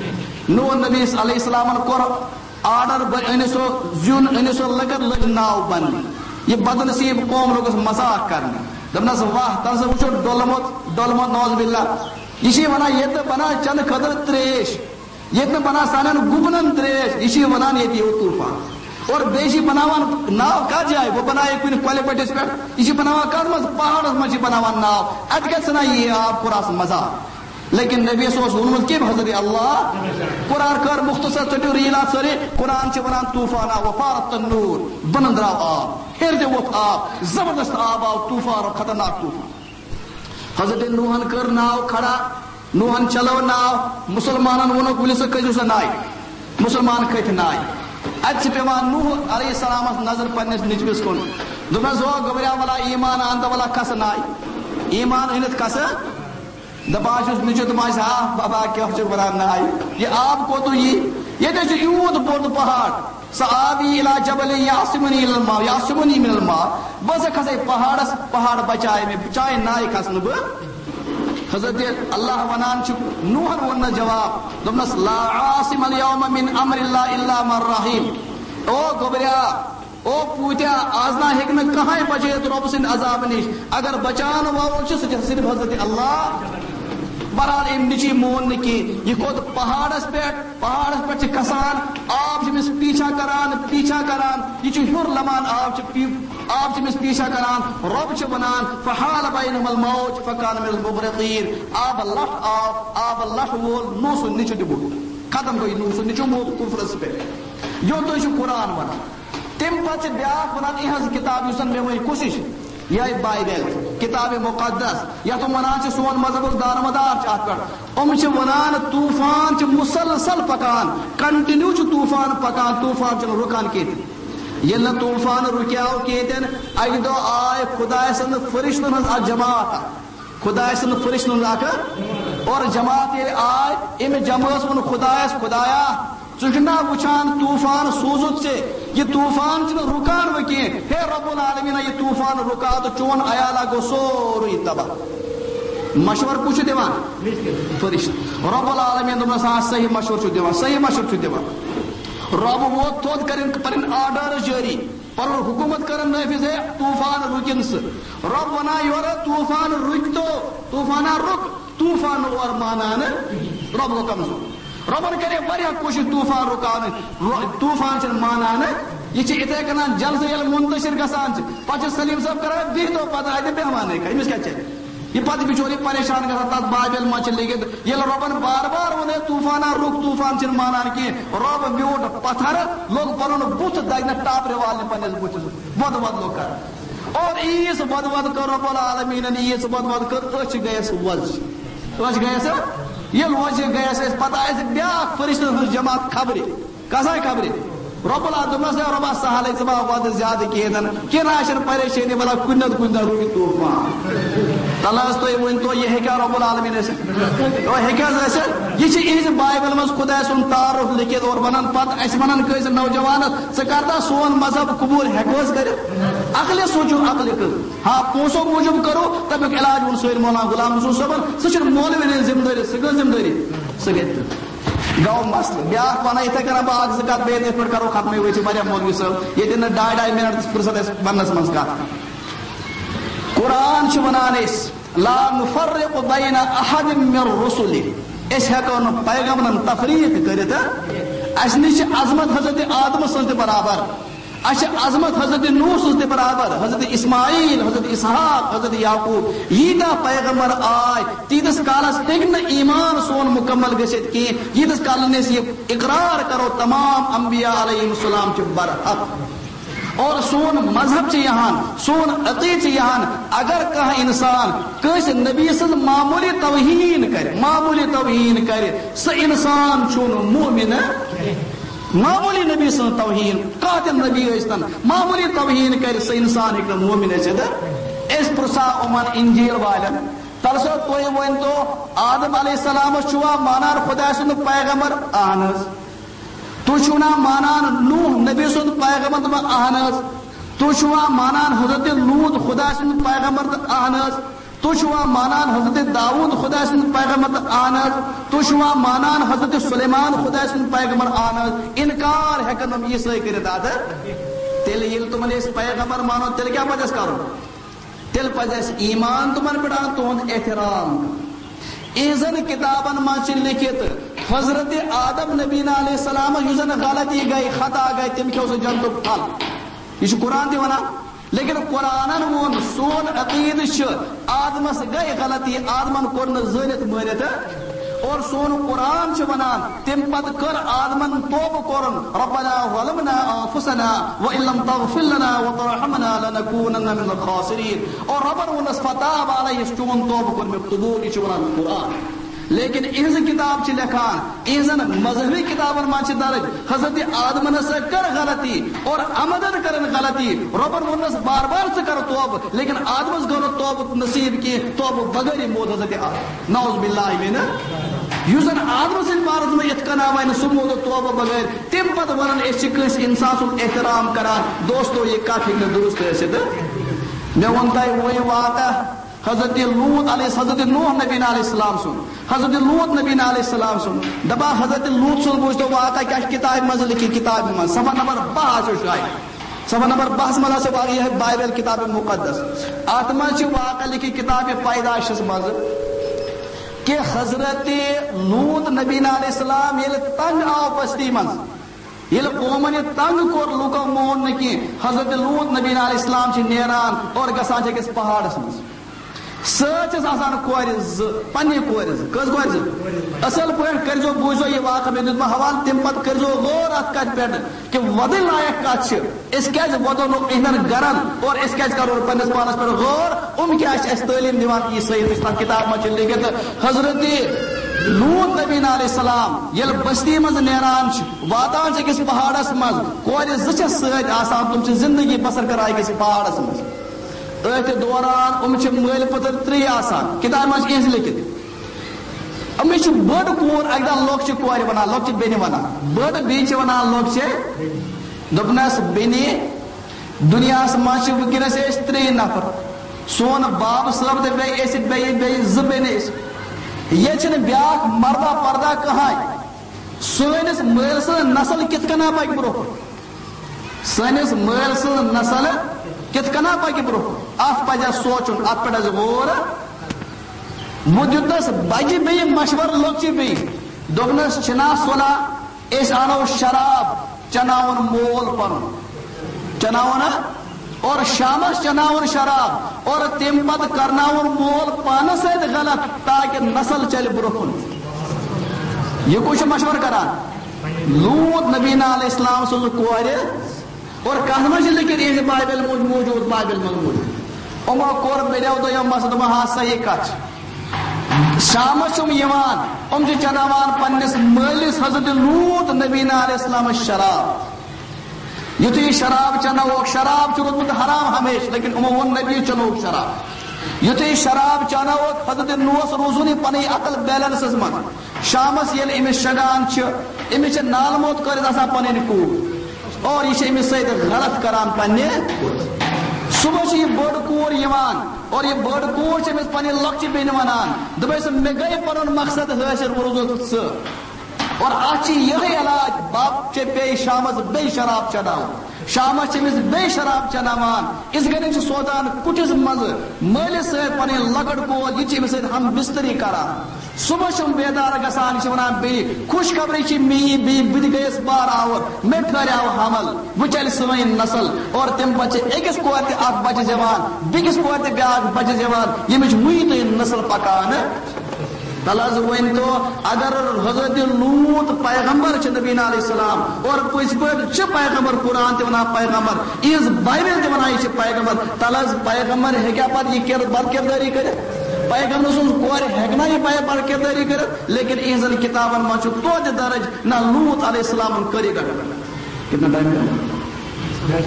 نوح نبی علیہ السلام کور آرڈر انسو زیون انسو لگر لگ ناو بن یہ بد نصیب قوم لوگ مذاق کرنے دمنس واہ تن سے وچھو ڈولمت ڈولمت نوز باللہ یہ ونا یہ بنا چند خدر تریش یہ بنا سانن گبنن تریش یہ ونان یہ طوفان اور بیشی بناوان ناو کا جائے وہ بنائے کوئی کولے پٹس پہ یہ بناوان کر مز پہاڑ مجھ بناوان ناو ات گژھنا یہ آپ قراس مذاق لیکن نبی صلی اللہ علیہ وسلم کی حضرت اللہ قرآن کر مختصر چٹو ریلا سرے قرآن چھ ونان طوفانا وفارت النور بنن دراو آب ہر دے وقت آب زبردست آب آو طوفان اور خطرناک طوفان حضرت نوحن کر ناو کھڑا نوحن چلو ناو مسلمانن ونو پولیس کجو سا نائی مسلمان کھت نائی ات چھ پیوان نوح علیہ السلام نظر پنس نچوس کن دپس ہو گبریا والا ایمان آندا والا کس نائی ایمان انت کس دپان نچو دپان ہاں بابا کیا ونان نا یہ آب کوت یہ یوت بوڑ پہاڑ سہ آبی الى جبل یاسمنی الماء یاسمنی من الماء بس کھسے پہاڑس پہاڑ بچائے میں چاہے نائے کھسن بہ حضرت اللہ ونان نوحن ون جواب دپنس لا عاصم اليوم من امر اللہ الا من رحیم او گوبریا او پوتیا آز نہ ہیک نہ کہاں بچیت رب سند عذاب نش اگر بچان وول چھ سہ صرف حضرت اللہ برحال ام نچی مون کی یہ کھوت پہاڑس پہ پہاڑس پہ کھسان آب چمس پیچھا کران پیچھا کران یہ ہر لمان آب آب چمس پیچھا کران رب چھ ونان فحال بینہم الموج فکان من المغرقین آب لٹ آب آب لٹ وول نو سو نچ ڈبو ختم گئی نو سو نچو مو کفرس پہ جو تو یہ قرآن ونان تم پتہ بیاکھ ونان یہ کتاب یوسن میں وہی کوشش یہ بائبل کتاب مقدس یا تو ونان سون مذہب دارمدار ات پہ ام ونان طوفان مسلسل پکان کنٹینیو طوفان پکان طوفان چھ رکان کیت یل طوفان رکیاو کیتن اک دو آئے خدا سند فرشتن ہز جماعت خدا سند فرشتن اک اور جماعت یہ آئے ام جمعس ون خدایس خدایا ثنا وچان طوفان سوزت سے یہ طوفان چھ رکان وکی ہے رب العالمین یہ طوفان رکا تو چون عیالہ گو سوری تباہ مشور کچھ دیوان فرشت رب العالمین دم سا صحیح مشور چھ دیوان صحیح مشور چھ دیوان رب وہ تود کرن پرن آرڈر جاری پر حکومت کرن نافذ ہے طوفان رکن سے رب ونا یور طوفان رک تو طوفان رک طوفان اور مانان رب کو کمزور ربن کرے واریاہ کوشش طوفان رکان طوفان چھ مانان یہ چھ اتھے کنان جلسہ یل منتشر گسان چھ پچھ سلیم صاحب کرا بھی تو پتہ ہے بیمانے کا امس کیا چھ یہ پتہ بچوری پریشان گژھان تتھ بابل مچ لگت یل ربن بار بار ونے طوفان رک طوفان چھ مانان کی رب بیوٹ پتھر لوگ پنن بت دگنا ٹاپ روال پنس بت ود ود لوگ کر اور ایس ود ود کر رب العالمین نے ایس ود ود کر اچ گیس وز اچ گیس یہ لوج گیس پتہ ہے بیاکھ فرشتن جماعت خبر کسا خبر رب العالمین سے رب سہل سبا واد زیادہ کیدن کنا شر پریشانی والا کنت کنت روی طوفان تلاس تو ون تو یہ ہے کیا رب العالمین سے او ہے کیا ایسے یہ چھ اس بائبل میں خدا سن تعارف لکھت اور ونن پت اس ونن کیس نوجوان سے کرتا سون مذہب قبول ہیکوس کر عقل سوچو عقل کر ہاں پوسو موجب کرو تب علاج ان سویر مولانا غلام رسول صاحب سچ مولوی نے ذمہ داری سگل ذمہ داری سگت گو مسل بیاکھ ونان اتھے کنا باغ زکات بے پہ کرو ختم ہوئی واریاہ مولوی صاحب یہ دن ڈائی ڈائی منٹ فرصت ونس من کت قرآن چھ ونان اس لا نفرق بین احد من الرسل اس ہیکو نہ پیغمبرن تفریق کرت اس نش عظمت حضرت آدم سنت برابر اچھ عظمت حضرت نوح سنت برابر حضرت اسماعیل حضرت اسحاق حضرت یعقوب ییتا پیغمبر آئے تیتس کالس تگن ایمان سون مکمل گشت کی ییتس کالس یہ اقرار کرو تمام انبیاء علیہ السلام چھ برحق اور سون مذہب چھ یہاں سون عقید چھ یہاں اگر کہاں انسان کس نبی سن معمولی توہین کرے معمولی توہین کرے سہ انسان چون مومن معمولی نبی سن توہین قاتل نبی اشتن معمولی توہین کر سہ انسان ایک مومن اشد اس پرسا عمر انجیل والن تلسو کوئی ون تو آدم علیہ السلام چھوا مانان خدا سن پیغمبر اہنز تو چھونا مانان نوح نبی سن پیغمبر اہنز تو چھوا مانان حضرت لوط خدا سن پیغمبر اہنز تو شوا مانان حضرت داؤد خدا سن پیغمبر آنز تو شوا مانان حضرت سلیمان خدا سن پیغمبر آنز انکار ہے کہ ہم یہ صحیح کرے دادا تیل یہ تمہیں اس پیغمبر مانو تیل کیا پجس کرو تیل پجس ایمان تمہیں پڑھا تو احترام ایزن کتابن مانچن لکھت حضرت آدم نبینا علیہ السلام یوزن غلطی گئی خطا گئی تم کیا اسے جنتو پھل یہ قرآن دی ونا لیکن قرآن وون سون عقید آدمس گئی غلطی آدمن کورن زنت مرت اور سون قرآن ونان تم پت کر آدمن توب کورن ربنا ظلمنا انفسنا وان لم تغفر لنا وترحمنا لنكونن من الخاسرین اور ربن ونس فتاب علیہ چون توب کر میں قبول یہ ونان قرآن لیکن اہز کتاب لکھان اہزن مذہبی کتابن من درج حضرت آدم نسا کر غلطی اور آمدن کرن غلطی ربن ونس بار بار سے کر توب لیکن آدمس گو توب نصیب کی توب بغیر موت حضرت آدم نعوذ باللہ من یوزن آدم سن بارس میں اتقنا وین سمود توبہ بغیر تم پت ونن اس کس انسان سن احترام کران دوستو یہ کافی درست ہے سد میں ونتا وہی واقعہ حضرت لوط علیہ حضرت نوح نبی علیہ السلام سن حضرت لوط نبی علیہ السلام سن دبا حضرت لوط سن بوجھتو واقعہ کیا کتاب مز لکھی کتاب من صفحہ نمبر بہہ شاید صفحہ نمبر بہہ ملا سے واقعی ہے بائبل کتاب مقدس آتما چ واقعہ لکھی کتاب پیدائش مز کہ حضرت لوط نبی علیہ السلام یل تنگ آو بستی من یل قومن تنگ کور لوکو مون نکی حضرت لوط نبی علیہ السلام چھ نیران اور گسان چھ کس پہاڑس من سچس آسان کور پنہ کور کس کور اصل پہ کرزو بوزو یہ واقعہ میں دت حوالہ تم پت کرزو غور ات کت پہ کہ ود لائق کت اس کیاز ودو نو اہن گرن اور اس کیاز کرو پنس پانس پہ غور ام کیا اس تعلیم دیوان کی صحیح اس کتاب میں چل لکھت حضرت لوط نبی علیہ السلام یل بستی مز نیران واتان چھ کس پہاڑس مز کور زچس سۭتۍ آسان تم چھ زندگی بسر کرائے کس پہاڑس مز ات دوران ام چھ مل پتر تری آسان کتاب مز کیس لکھت ام چھ بڑ کور اکدہ لوک چھ کور ونان لوک چھ بینی ونان بڑ بی چھ ونان لوک چھ دپنس بینی دنیا مز چھ ونکس اس تری نفر سون باب صاحب تہ بی اس بی بی ز بینی یہ چھ بیاکھ مردہ پردہ کہاں سنس مل سن نسل کت کنا پک برو سنس مل سن نسل کت کنا پک برو ات پہ سوچن ات پہ غور وہ دس بجہ بی مشور لوکچہ بی دپنس چھنا سنا اس انو شراب چناون مول پن چناون اور شامس چناون شراب اور تم پت کرناون مول پانس سید غلط تاکہ نسل چل برکن یہ کچھ مشور کران لوط نبی علیہ السلام سن کور اور کہہ مجھ لیکن یہ بائبل موجود بائبل من موجود امو کور بیڈو دو مسد مہا صحیح کچھ شامس چم یوان ام چھ چناوان پنس مالس حضرت لوط نبی علیہ السلام شراب یتھی شراب چنوک شراب روزمت حرام ہمیشہ لیکن عموماً نبی چنوک شراب یتھی شراب چنوک حضرت نوس روزونی پنی عقل بیلنس من شامس یل امس شگان امس نال موت کرت آسان پنن کور اور یہ امس سۭتۍ غلط کران پنہ صبح یہ بڑ کور یوان اور یہ بڑ کور امس پنہ لۄکچہِ بیٚنہِ ونان دپس مے گٔے پنن مقصد حٲصِل روزت ژٕ اور آج یہ علاج باپ چے بے شامس بے شراب چناو شامس چمس بے شراب چناوان اس گنے چھ سودان کٹس مز مالس سے پنے لکڑ کو یہ چھ سے ہم بستری کران صبح شم بیدار گسان چھ ونان بی خوش خبری چھ می بی بد گیس بار آور میں پھریاو حمل وچل سوین نسل اور تم بچے ایکس کوتے اک بچے جوان بیکس کوتے بیاک بچے جوان یہ مجھ وہی نسل پکان تلاز وین تو اگر حضرت لوط پیغمبر چھ نبی علیہ السلام اور پس پہ چھ پیغمبر قرآن تے ونا پیغمبر اس بائبل تے ونا چھ پیغمبر تلاز پیغمبر ہے کیا پتہ یہ کر بد کرداری کرے پیغمبر سن کور ہیکنا یہ پائے بد کرداری کرے لیکن انزل کتابن ما چھ تو درج نہ لوط علیہ السلام کرے گا کتنا ٹائم ہے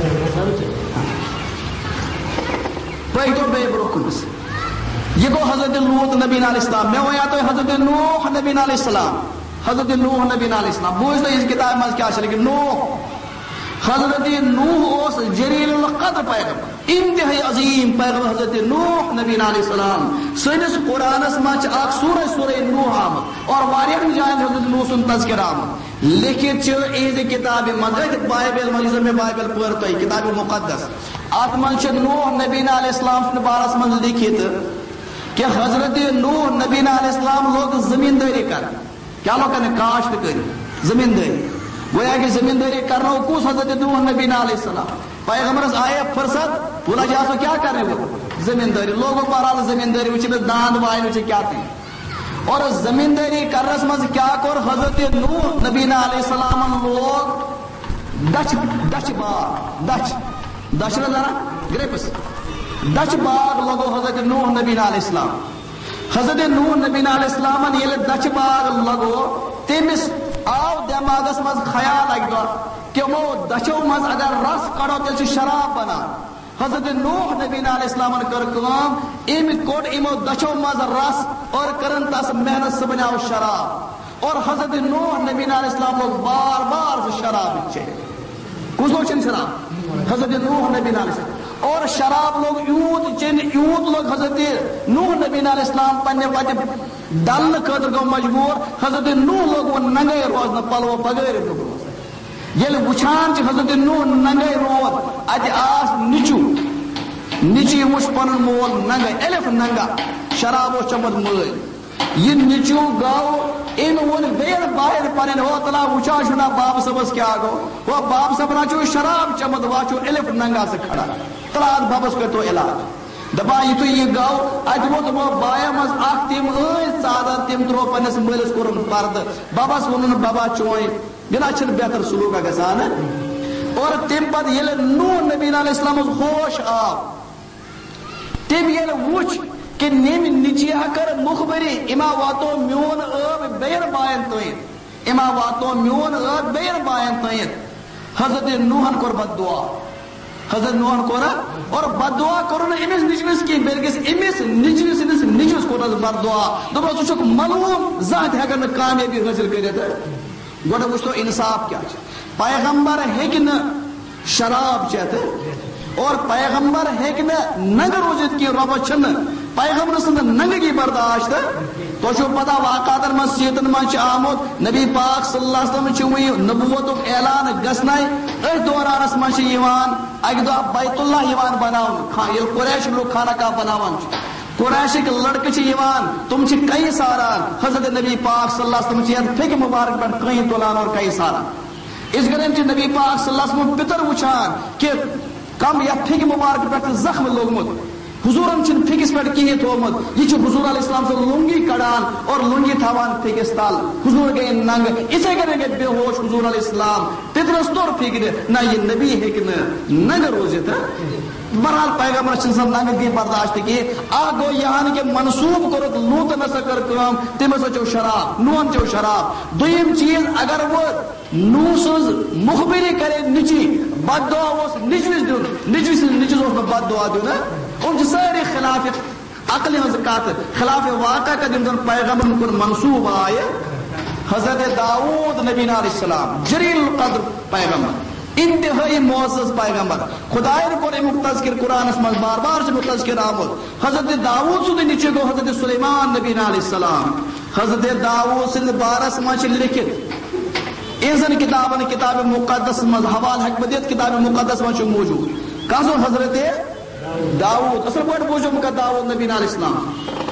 پے تو بے بروکنس یہ گو حضرت لوط نبی علیہ السلام میں وہاں تو حضرت نوح نبی علیہ السلام حضرت نوح نبی علیہ السلام بوجھ تو اس کتاب میں کیا چلے کہ نوح حضرت نوح اس جلیل القدر پیغمبر انتہائی عظیم پیغمبر حضرت نوح نبی علیہ السلام سنس قرآن مچ اک سورہ سورہ نوح آمد اور واریاہ جائن حضرت نوح سن تذکر آمد لکھت چھ اس کتاب مدد بائبل مجزر میں بائبل پڑھتا ہے کتاب مقدس آتمن چھ نوح نبی علیہ السلام سن بارس من لکھت کہ حضرت نوح نبی علیہ السلام لوگ زمینداری کر کیا لوگ کرنے کاشت کری زمینداری گویا کہ زمینداری کرنا کس حضرت نوح نبی علیہ السلام پیغمبرس آئے فرصت بولا جا سو کیا کرنے وہ زمینداری لوگوں پر آل زمینداری وچ میں داند وائن وچ کیا تھی اور زمینداری کرنس مز کیا کر حضرت نوح نبی علیہ السلام لوگ دچ دچ باغ دچ دچ ذرا گریپس دچ باغ لوگو حضرت نوح نبی علیہ السلام حضرت نوح نبی علیہ السلام یل دچ باغ لگو تمس آو دماغس مز خیال اکہ دہ کہ وہ دچو مز اگر رس کڑو تیل شراب بنا. حضرت نوح نبی علیہ السلام کر کام ام کوٹ امو دچو مز رس اور کرن تس محنت سے بناو شراب. اور حضرت نوح نبی علیہ السلام لوگ بار بار سے شراب چے. کس لوگ چن شراب؟ حضرت نوح نبی علیہ السلام. اور شراب لوگ یوت چن یوت لوگ حضرت نوح نبی علیہ السلام پنہ وتہ ڈلنے خاطر گو مجبور. حضرت نوح لوگ وہ ننگے روزن پلو بغیر روز. یل وچھان حضرت نوح ننگے روز اتہ آس نچو نچی وچ پن مول ننگے الف ننگا شراب و چمد مل. یہ نچو گو ام ون بیر باہر پن ہو تلا وچا شنا باب صبس کیا گو وہ باب صبر چو شراب چمد واچو الف ننگا سے کھڑا تلا بابس کو تو علاج دپا یہ تو یہ گو ات ووت وہ بایا مز اخ تم ٲسۍ ژادر تم ترو پنس مٲلِس کوٚرُن پردٕ بابس ووٚنُن بابا چوئے گنا چھنہٕ بہتر سلوکا گژھان. اور تم پتہٕ ییٚلہِ نوح نبی علیہ السلام ہوش آو تم ییٚلہِ وُچھ کہ نیم نچیا کر مخبری اما واتو میون اب بیر بائن تین اما واتو میون اب بیر بائن تین. حضرت نوحن کور بد دعا. حضرت نوحن کور اور بد دعا کرن امس نجمس کی بلکہ امس نجمس نس نجمس کور بد دعا دپو ژٕ ملوم ذات ہیکن کامیابی حاصل کرت. گوڑ وچھو انصاف کیا پیغمبر ہیکہ نہ شراب چیت اور پیغمبر ہیکہ نہ ننگ روزت کی رب چھن پیغمبر سند ننگی برداشت. تو چھو پتہ واقعات من سیتن من آمد نبی پاک صلی اللہ علیہ وسلم چھ نبوت اعلان گسن اس دورانس من اکہ دہ بیت اللہ یوان بناون یل قریش لوگ خانہ کعبہ بناوان قریشک لڑکہ تم کئی ساران حضرت نبی پاک صلی اللہ علیہ وسلم پھک مبارک پہ کئی تلان اور کئی ساران. اس گرم نبی پاک صلی اللہ علیہ وسلم پتر وچھان کہ کم یا پھک مبارک پہ زخم لوگمت حضورن چھ پھکس پہ کہین تھومت یہ حضور علیہ السلام سے لنگی کڑان اور لنگی تھوان پھکس تل حضور گئے ننگ اسے کریں گے بے ہوش حضور علیہ السلام تترس طور پھک دے نہ یہ نبی ہے کہ ننگ روزت. بہرحال پیغمبر چھن ننگ کی برداشت کی آ گو یہاں کہ منسوب کرت لوت نسا کر کام تم ہسا چو شراب نون چو شراب. دویم چیز اگر وہ نو سز مخبری کرے نچی بد دعا اس نجوس دن نجوس نجوس اس بد دعا دن ان سارے خلاف عقل ہز خلاف واقع کا دن پیغمبر کو منسوب آئے. حضرت داؤد نبی علیہ السلام جلیل القدر پیغمبر انتہائی معزز پیغمبر خدائے کو تذکر قرآن من بار بار سے تذکر آمد. حضرت داؤد سد نیچے گو حضرت سلیمان نبی علیہ السلام حضرت داؤد سند بارس مچ لکھت ایزن کتابن کتاب مقدس من حوال حکمت کتاب مقدس من موجود کازو حضرت داؤد اصل پہ بوجھو مکہ داؤد نبی علیہ السلام.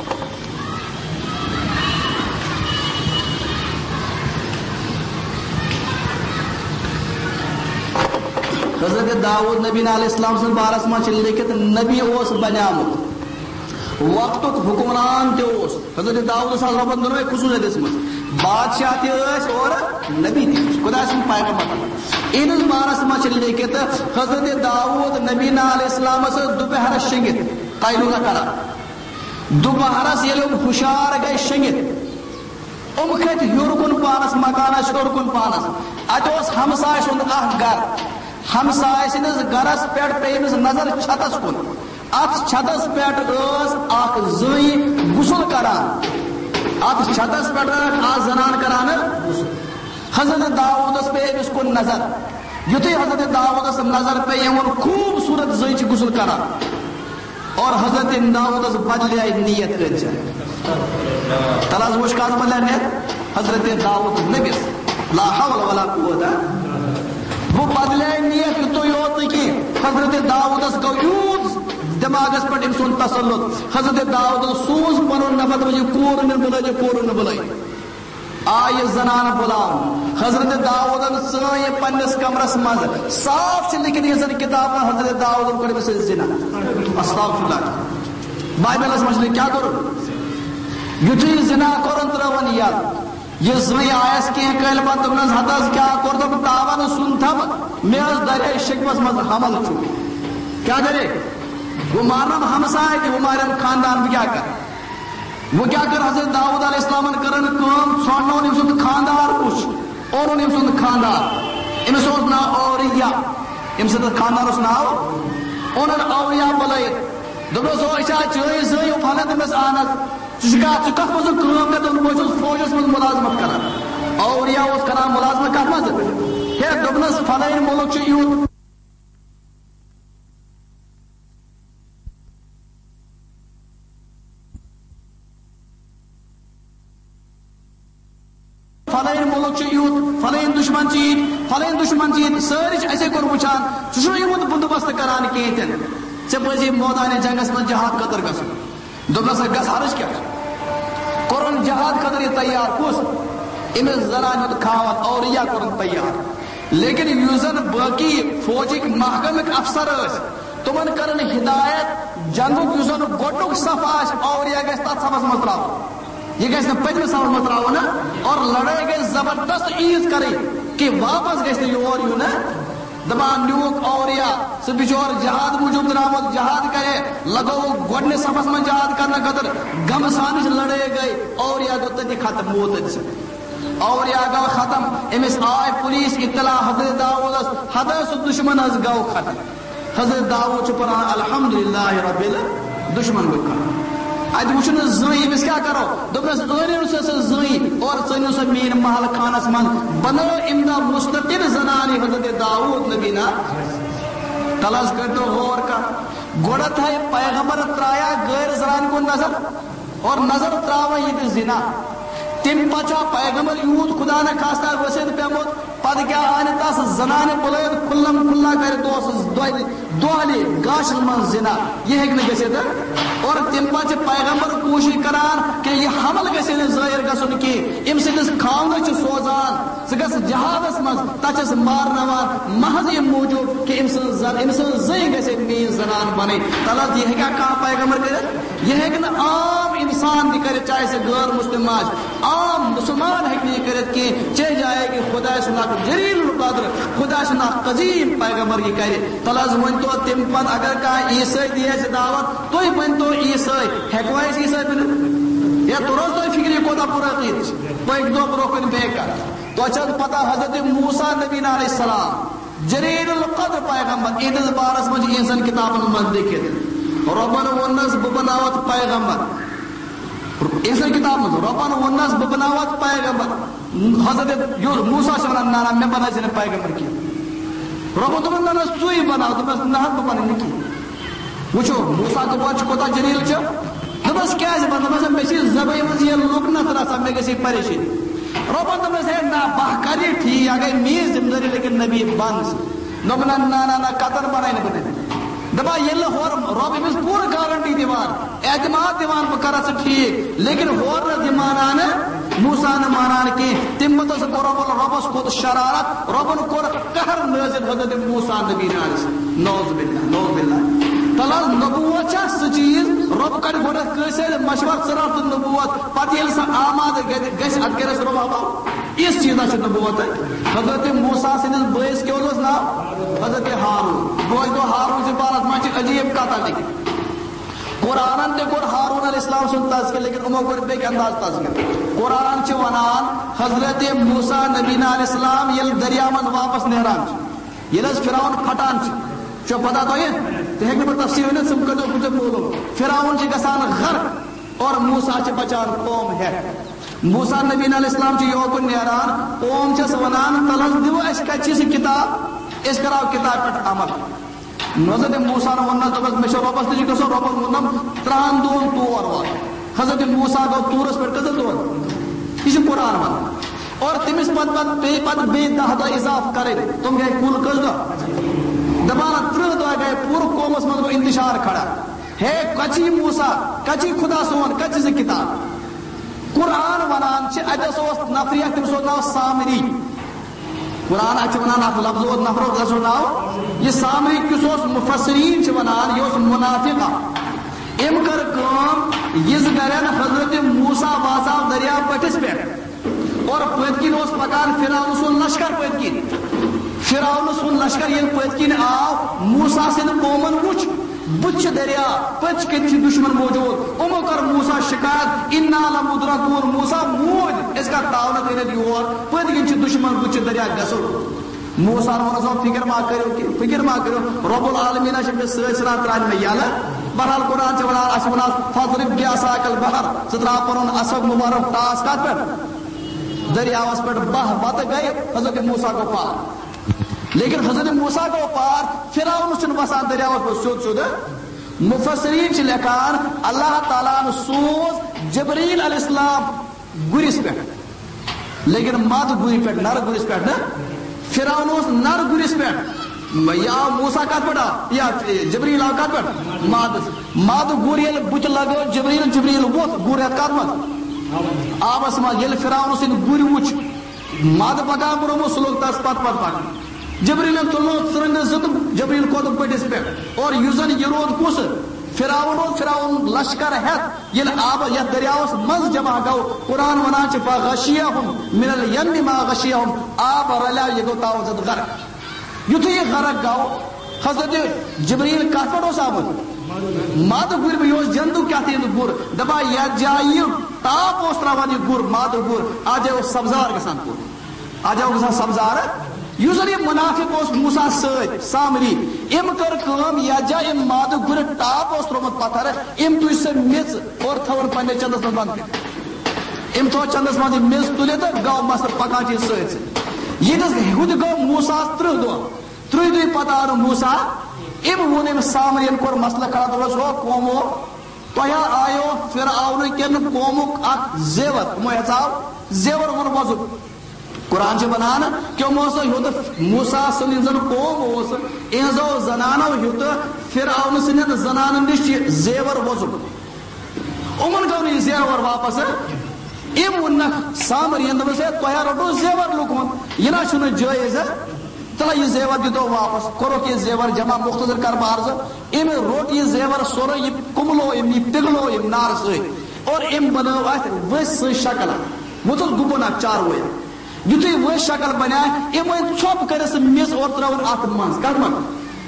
حضرت داؤد نبی علیہ السلام سن بارس من لکھت نبی اس بنیامت وقت حکمران تے اس حضرت داؤد صلی اللہ علیہ وسلم خصوصیت اس میں بادشاہ تے اس اور نبی تے خدا سن پیغمبر. ان بارس من لکھت حضرت داؤد نبی علیہ السلام سے دوپہر شنگت قیلولہ کرا دوپہر سے یہ لوگ ہوشیار گئے شنگت ام کھت ہیور کن پانس مکانس ہیور کن پانس ات ہمسائے سند اخ گر ہمسائے سندس گرس پہ پیمس نظر چھتس کن ات چھتس پہ اخ زی غسل کران ات چھتس پہ آ زنان کران حضرت داؤدس پہ امس کن نظر یتھے حضرت داؤدس نظر پہ یمن خوبصورت زی چھ غسل کران اور حضرت داؤدس بدلے نیت کر تلاز وش کات بدلے نیت حضرت داؤد نبیس لا حول ولا قوت وہ بدلے نیت تو یوت کی حضرت داؤدس کو یوت دماغس پہ ام سن تسلط حضرت داؤد سوز پنن نفت بجے کور نہ بلائی کور نہ بلائی آئے زنان بلاؤ حضرت داؤدن سائے پنس کمرس مز صاف سے لکھنی حضرت کتاب حضرت داؤد کو سے زنا استغفر اللہ بائبل سمجھنے کیا کرو یتھی زنا کرن ترون یاد یہ زوی آیس کی کل بات تم نہ ہتاس کیا کر دو تاون سن تھم میں اس درے شکوس مز حمل چھو کیا کرے وہ مارم ہمسائے کہ وہ مارم خاندان بھی کیا کر وہ کیا کر حضرت داؤد علیہ السلام کرن کام ژھانڈنون أمۍ سُنٛد خاندار کُس اورُن أمۍ سُنٛد خاندار أمِس اوس ناو اوریا أمۍ سٕنٛدِس خاندارس ناو اونن اوریا بُلٲیِتھ دوٚپنس او أسۍ آے چٲنۍ زٲنۍ یِم فلٲنۍ دوٚپنس اہن حظ ژٕ چھُکھ ژٕ کتھ منٛز کٲم کران دوٚپُن بہٕ چھُس فوجس منٛز مُلازمت کران اوریا اوس کران مُلازمت کتھ منٛز ہے دوٚپنس فلٲنۍ مُلک چھُ یُتھ فلٲنۍ مُلک چھُ یُتھ فلٲنۍ دُشمن چھِ یِتھ فلٲنۍ دُشمن چھِ یِتھ سٲری چھِ اَسے کوٚر وٕچھان ژٕ چھُنہٕ یِمن بندوبست کران کِہیٖنۍ تہِ نہٕ ژےٚ پزی مٲدانِ جنگس منٛز جہاد خٲطرٕ گژھُن دوٚپنس گژھ حرج کیٛاہ چھُ کوٚرُن جہاد خٲطرٕ یہِ تیار کُس أمِس زنانہِ ہُنٛد خاوند اوریا کوٚرُن تیار لیکن یُس زن باقی فوجِکۍ محکمٕکۍ افسر ٲسۍ تِمن کرن ہدایت جنگُک یُس زن گۄڈنیُک صف آسہِ اوریا گژھِ تتھ صفس منٛز تراوُن یہ گژھِ نہٕ پٔتمِس صفس منٛز تراوُن اور لڑٲے گژھِ زبردست عیٖز کرٕنۍ کہ واپس گژھِ نہٕ یور یُن دپان نیوٗکھ اوریا سُہ بِچور جہاد موٗجوٗب درامُت جہاد کرے لگووُکھ گۄڈنِس صفس منٛز جہاد کرنہٕ خٲطرٕ غمہٕ سانٕچ لڑٲے گٔے اوریا گوٚو تٔتی ختم موت تٔتۍ سۭتۍ اوریا گوٚو ختم أمِس آے پُلیٖس اطلاع حضرت داوودس ہتا سُہ دُشمن حظ گوٚو ختم حضرت داوود چھُ پران الحمدُللہ ربِّ دُشمن گوٚو ختم اتہِ وٕچھُن زٕنۍ أمِس کیٛاہ کرو دوٚپنس أنِو سا سۄ زٕنۍ اور ژٔنِو سا میٲنۍ محل خانس منٛز بنٲو امہِ دۄہ مُستقل زنانہِ حضرت داوود نبینا تل حظ کٔرۍتو غور کانٛہہ گۄڈٕ تھایہِ پیغمبر ترایا غٲر زنانہِ کُن نظر اور نظر تراوان ییٚتہِ زِنا تمہِ پتہٕ چھا پیغمبر یوٗت خدا نہ خاستہ ؤسِتھ پیوٚمُت پتہٕ کیٛاہ انہِ تس زنانہِ بُلٲیِتھ کُلم کُلہ کرِ دوسس دۄہلہِ گاشن منٛز زِنا یہِ ہیٚکہِ نہٕ گٔژھِتھ اور تمہِ پتہٕ چھِ پیغمبر کوٗشِش کران کہ یہِ حمل گژھِ نہٕ ظٲہِر گژھُن کینٛہہ أمۍ سٕنٛدِس خاوندس چھِ سوزان ژٕ گژھ جہادس منٛز تتھ چھس مارناوان محض امہِ موٗجوٗب کہ أمۍ سٕنٛز زن أمۍ سٕنٛز زٔنۍ گژھِ میٲنۍ زنان بنٕنۍ تل حظ یہِ ہیٚکیٛاہ کانٛہہ پیغمبر کٔرِتھ یہِ ہیٚکہِ نہٕ عام انسان تہِ کٔرِتھ چاہے سُہ غٲر مسلم آسہِ عام مسلمان ہیٚکہِ نہٕ یہِ کٔرِتھ کینٛہہ چے جایے کہ خۄدا سُنٛد اکھ جلیل القدر خۄدا سُنٛد اکھ عظیٖم پیغمبر یہِ کرِ تل حظ ؤنۍتو تمہِ پتہٕ اگر کانٛہہ عیٖسٲے دی اَسہِ دعوت تُہۍ ؤنۍتو عیٖسٲے ہیٚکوا أسۍ عیٖسٲے بٔنِتھ یا توٚر حظ تۄہہِ فِکرِ یہِ کوتاہ بُرٕ عقیٖدٕ چھُ پٔکۍ دۄہ برونٛہہ کُن بیٚیہِ کتھ تۄہہِ چھو پتہ حضرت موسیٰ نبینا علیہ السلام جلیل القدر پیغمبر یِہنٛدِس بارس منٛز چھِ یِہنٛزن کتابن منٛز لیکھِتھ رۄبن ووٚننس بہٕ بناوتھ پیغمبر یِہنٛزن کتابن منٛز رۄبن ووٚننس بہٕ بناوتھ پیغمبر حضرت موسیٰ چھِ ونان نہ نہ مےٚ بنٲے ژٕ نہٕ پیغمبر کینٛہہ رۄبن دوٚپُن نہ نہ ژٕے بناو دوٚپنس نہ حظ بہٕ بنہٕ نہٕ کینٛہہ وٕچھو موسیٰ کپوار چھُ کوتاہ جلیل چھُ دوٚپنس کیٛازِ بنہٕ دوٚپنس مےٚ چھِ زبٲنۍ منٛز یہِ لُکنت رژھان مےٚ گژھِ یہِ پریشٲنی رۄبن دوٚپنس ہے نہ بہٕ کرٕ یہِ ٹھیٖک یہِ گٔے میٲنۍ ذمہٕ دٲری لیکن نبی بن دوٚپُن نہ نہ نہ قطر بناے نہٕ بہٕ دپان ییٚلہِ ہورٕ رۄب أمِس پوٗرٕ گارنٹی دِوان اعتماد دِوان بہٕ کرٕ ژٕ ٹھیٖک لیکن ہورٕ نہٕ تہِ مانان موسیٰ نہٕ مانان کینٛہہ تمہِ پتہٕ ہسا کوٚر رۄبن رۄبس کھوٚت شرارت رۄبن کوٚر قہر نٲزِل حضرت موسیٰ نبی علیہ نعوذ باللہ نعوذ باللہ تل حظ نبوت چھا سُہ چیٖز رۄب کڑِ گۄڈٕ کٲنٛسہِ مشور ژٕ رٹ تہٕ نبوت پتہٕ ییٚلہِ سۄ آماد گژھِ ادٕ کٔرِس رۄب حوالہٕ یِژھ چیٖزا چھِ نبوت حضرت موسیٰ سٕنٛدِس بٲیِس کیٛاہ اوس ناو حضرت ہارون بوزدو ہارون سٕنٛدِ بارس منٛز چھِ عجیٖب کتھا لیکھِتھ قرآنن تہِ کوٚر ہارون علیہ السلام سُنٛد تذکر لیکن یِمو کوٚر بیٚکہِ انداز تذکر قرآن چھِ ونان حضرت موسیٰ نبینا علیہ السلام ییٚلہِ دریا منٛز واپس نیران چھِ ییٚلہِ حظ فرعون پھٹان چھِ چھو پتہ تۄہہِ تہِ ہیٚکہِ نہٕ بہٕ تفصیٖل ؤنِتھ ژٕ کٔرۍزیو کُنہِ جایہِ معلوٗم فرعون چھِ گژھان غرق اور موسیٰ چھِ بچان قوم ہیٚتھ موسیٰ نبینا علیہ السلام چھِ یوکُن نیران قوم چھس ونان تل حظ دِیِو اَسہِ کتہِ چھِ سُہ کِتاب أسۍ کرو کِتابہِ پٮ۪ٹھ عمل حضرت موسیٰ ووٚننس دوٚپنس مےٚ چھُ رۄبس نِش گژھُن رۄبن ووٚنُم ترٛہن دۄہن تور وات حضرت موسیٰ گوٚو تورس پٮ۪ٹھ کٔژن دۄہن یہ چھُ قرآن ونان اور تٔمِس پتہٕ پتہٕ بیٚیہِ پتہٕ بیٚیہِ دہ دۄہ اضافہٕ کرٕنۍ تِم گٔے کُل کٔژ دۄہ دپان ترٕہ دۄہ گٔے پوٗرٕ قومس منٛز گوٚو انتشار کھڑا ہے کچی موسیٰ کچی خدا صٲبن کتہِ چھِ سۄ کِتاب قرآن ونان چھِ اتہِ ہسا اوس نفری اکھ تٔمِس اوس ناو سامری قرآن اتہِ چھِ ونان اتھ لفظ اوس نفر اوس ناو یہ سامری کس اوس مفسرین چھِ ونان یہ اوس منافق أمۍ کٔر کٲم یِژ گرن حضرت موسیٰ واتاو دریاو بٔٹھِس پٮ۪ٹھ اور پٔتۍ کِنۍ اوس پکان فرعون سُنٛد لشکر پٔتۍ کِنۍ فرعون سُنٛد لشکر ییٚلہِ پٔتۍ کِنۍ آو موسیٰ سٕنٛدِ قومن وٕچھ بچ دریا پچ کن دشمن موجود امو کر موسا شکایت انا لمدرکون موسا مود اس کا تعاون کرنے دیور پت کن دشمن بچ دریا گسو موسا ونس فکر ما کرو فکر ما کرو رب العالمین سر تران میں یل بہرحال قرآن سے ونان اس ونان فضرب بیعصاک البحر سترا پنن اسب مبارک ٹاس کت پہ دریاوس پہ بہ بت گئے حضرت موسا کو پار لیکن حضرت موسا کو پار فرعون چھ بسان دریاوس پہ سیود سیود مفسرین چھ لکھان اللہ تعالیٰ نے سوز جبریل علیہ السلام گرس پہ لیکن مد گری پہ نر گرس پہ نا فرعون نر گرس پہ یا موسا کت پہ یا جبریل آو کت پہ ماد ماد گر یل بت لگو جبریل جبریل ووت گر ہت کت مت آبس مز یل فرعون سن گر وچ ماد پکان برو سہ لوگ تس پت پت پکان جبریل تلو ژرنگ زتم جبریل کھوت بڑس پہ اور یوزن یہ رود کس فرعون اور فرعون لشکر ہت یل آب یت دریاوس مز جمع گو قرآن ونان چھ فغشیہم من الیم ما غشیہم آب رلا یہ گو تاوزد غرق یتھے یہ غرق گو حضرت جبریل کت پہ آمت ماد گر بہ یہ جندو کیا تین گر دپا یت جائیں تاپ اس تراوان یہ گر ماد گر آ جائے سبزار گسان پور آ جاؤ گسان سبزار یوزن یہ منافق اس موسا ست سامری ام کر کام یا جا ام ماد گر ٹاپ اس ترومت پتھر ام تو سے میز اور تھور پنے چندس من بند کر ام تو چندس من میز تلے تو گاو مس پکان چیز ست یہ دس ہد گو موسا ترہ دو ترہ دو پتہ آو موسا ام ون ام سامری ام کور مسئلہ کھڑا تو ہو قومو تہیا آیو فرعون کن قومک اخ زیور مو ہژاو زیور ون وضو قرآن سے بنان کہ موسا ہیوت موسا سن زن قوم اس اہزو زنانو ہیوت فرعون سن زنان نش زیور وضو امن گو نی زیور واپس ام ونک سامری اندر سے تہیا رٹو زیور لکمن یہ نہ چھن جائز تلا یہ زیور دیتو واپس کرو کہ زیور جمع مختصر کر بارز ام روٹ یہ زیور سورو یہ کملو ام تگلو ام نار سے اور ام بنو ات وس شکل متل گبنا چار ہوئے یتھے وہ شکل بنا ام چھپ کرس میز اور ترون ات منز کٹ من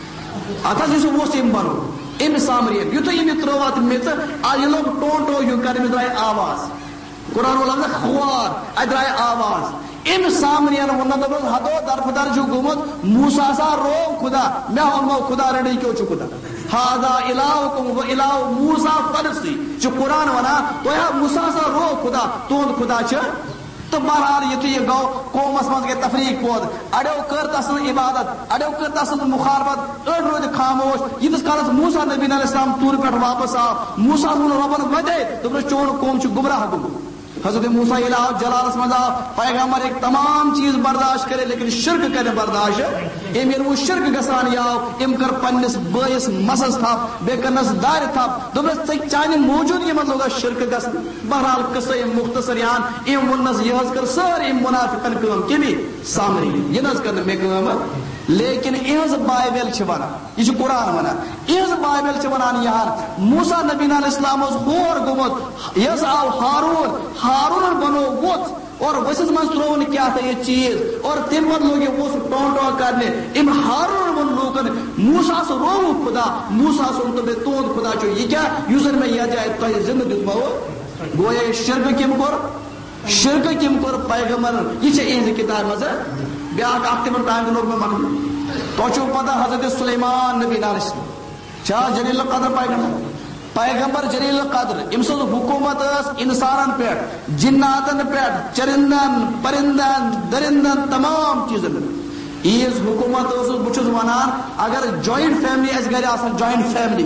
اتھا جس وہ سیم بنو ام سامری یتھے یم تروات میز ا یہ لوگ ٹونٹو یو کر میں درائے آواز قرآن لفظ خوار ادرائے آواز ام سامریان ونن دبس ہدو درفدر جو گمت موسیٰ سا رو خدا میں ہوں خدا رڑی کیوں چو خدا ہاذا الہکم و الہ موسیٰ فرسی جو قرآن ونا تو یہ موسیٰ سا رو خدا تون خدا چھ تو بہرحال یہ تو یہ گو قوم اسمت کے تفریق پود اڑو کر تسن عبادت اڑو کر تسن مخالفت اڑ رود خاموش یہ تس کالس موسیٰ نبی علیہ السلام تور پہ واپس آ موسیٰ ربن ودے تو چون قوم چھ گمراہ گم حضرت موسیٰ الہ جلال اسمد پیغمبر ایک تمام چیز برداشت کرے لیکن شرک کرے برداشت ام یل وہ شرک گسان یاو ام کر پنس بائس مسز تھا بے کنس دار تھا دوبرس تک چانے موجود یہ مطلب شرک گس بہرحال قصہ مختصر یان ام ونس یہ کر سر ام منافقن کام کمی سامری یہ نز کرنے میں کام لیکن ایز بائبل چھ ونان یہ چھ قرآن ونان ایز بائبل چھ ونان یار موسیٰ نبی علیہ السلام اس ہور گمت یس آو ہارون ہارون بنو ووت اور وسط من ترون کیا تھا یہ چیز اور تم من لوگ وہ ٹون ٹون کرنے ام ہارون من لوگن موسیٰ سے رو خدا موسیٰ سے انتو بے تون خدا چو یہ کیا یوزر میں یہ جائے تو یہ زندہ دیت باو گویا شرک کم کر شرک کم کر پیغمبر یہ چھے این کتاب مزہ بیاک آکتی من ٹائم دنور میں من تو چھو پتہ حضرت سلیمان نبی علیہ السلام چاہ جلیل قدر پیغمبر پیغمبر جلیل قدر امسد حکومت اس انسانن پیٹ جناتن پیٹ چرندن پرندن درندن تمام چیزن ایز حکومت اس بچوز ونان اگر جوائنٹ فیملی اس گھر آسان جوائنٹ فیملی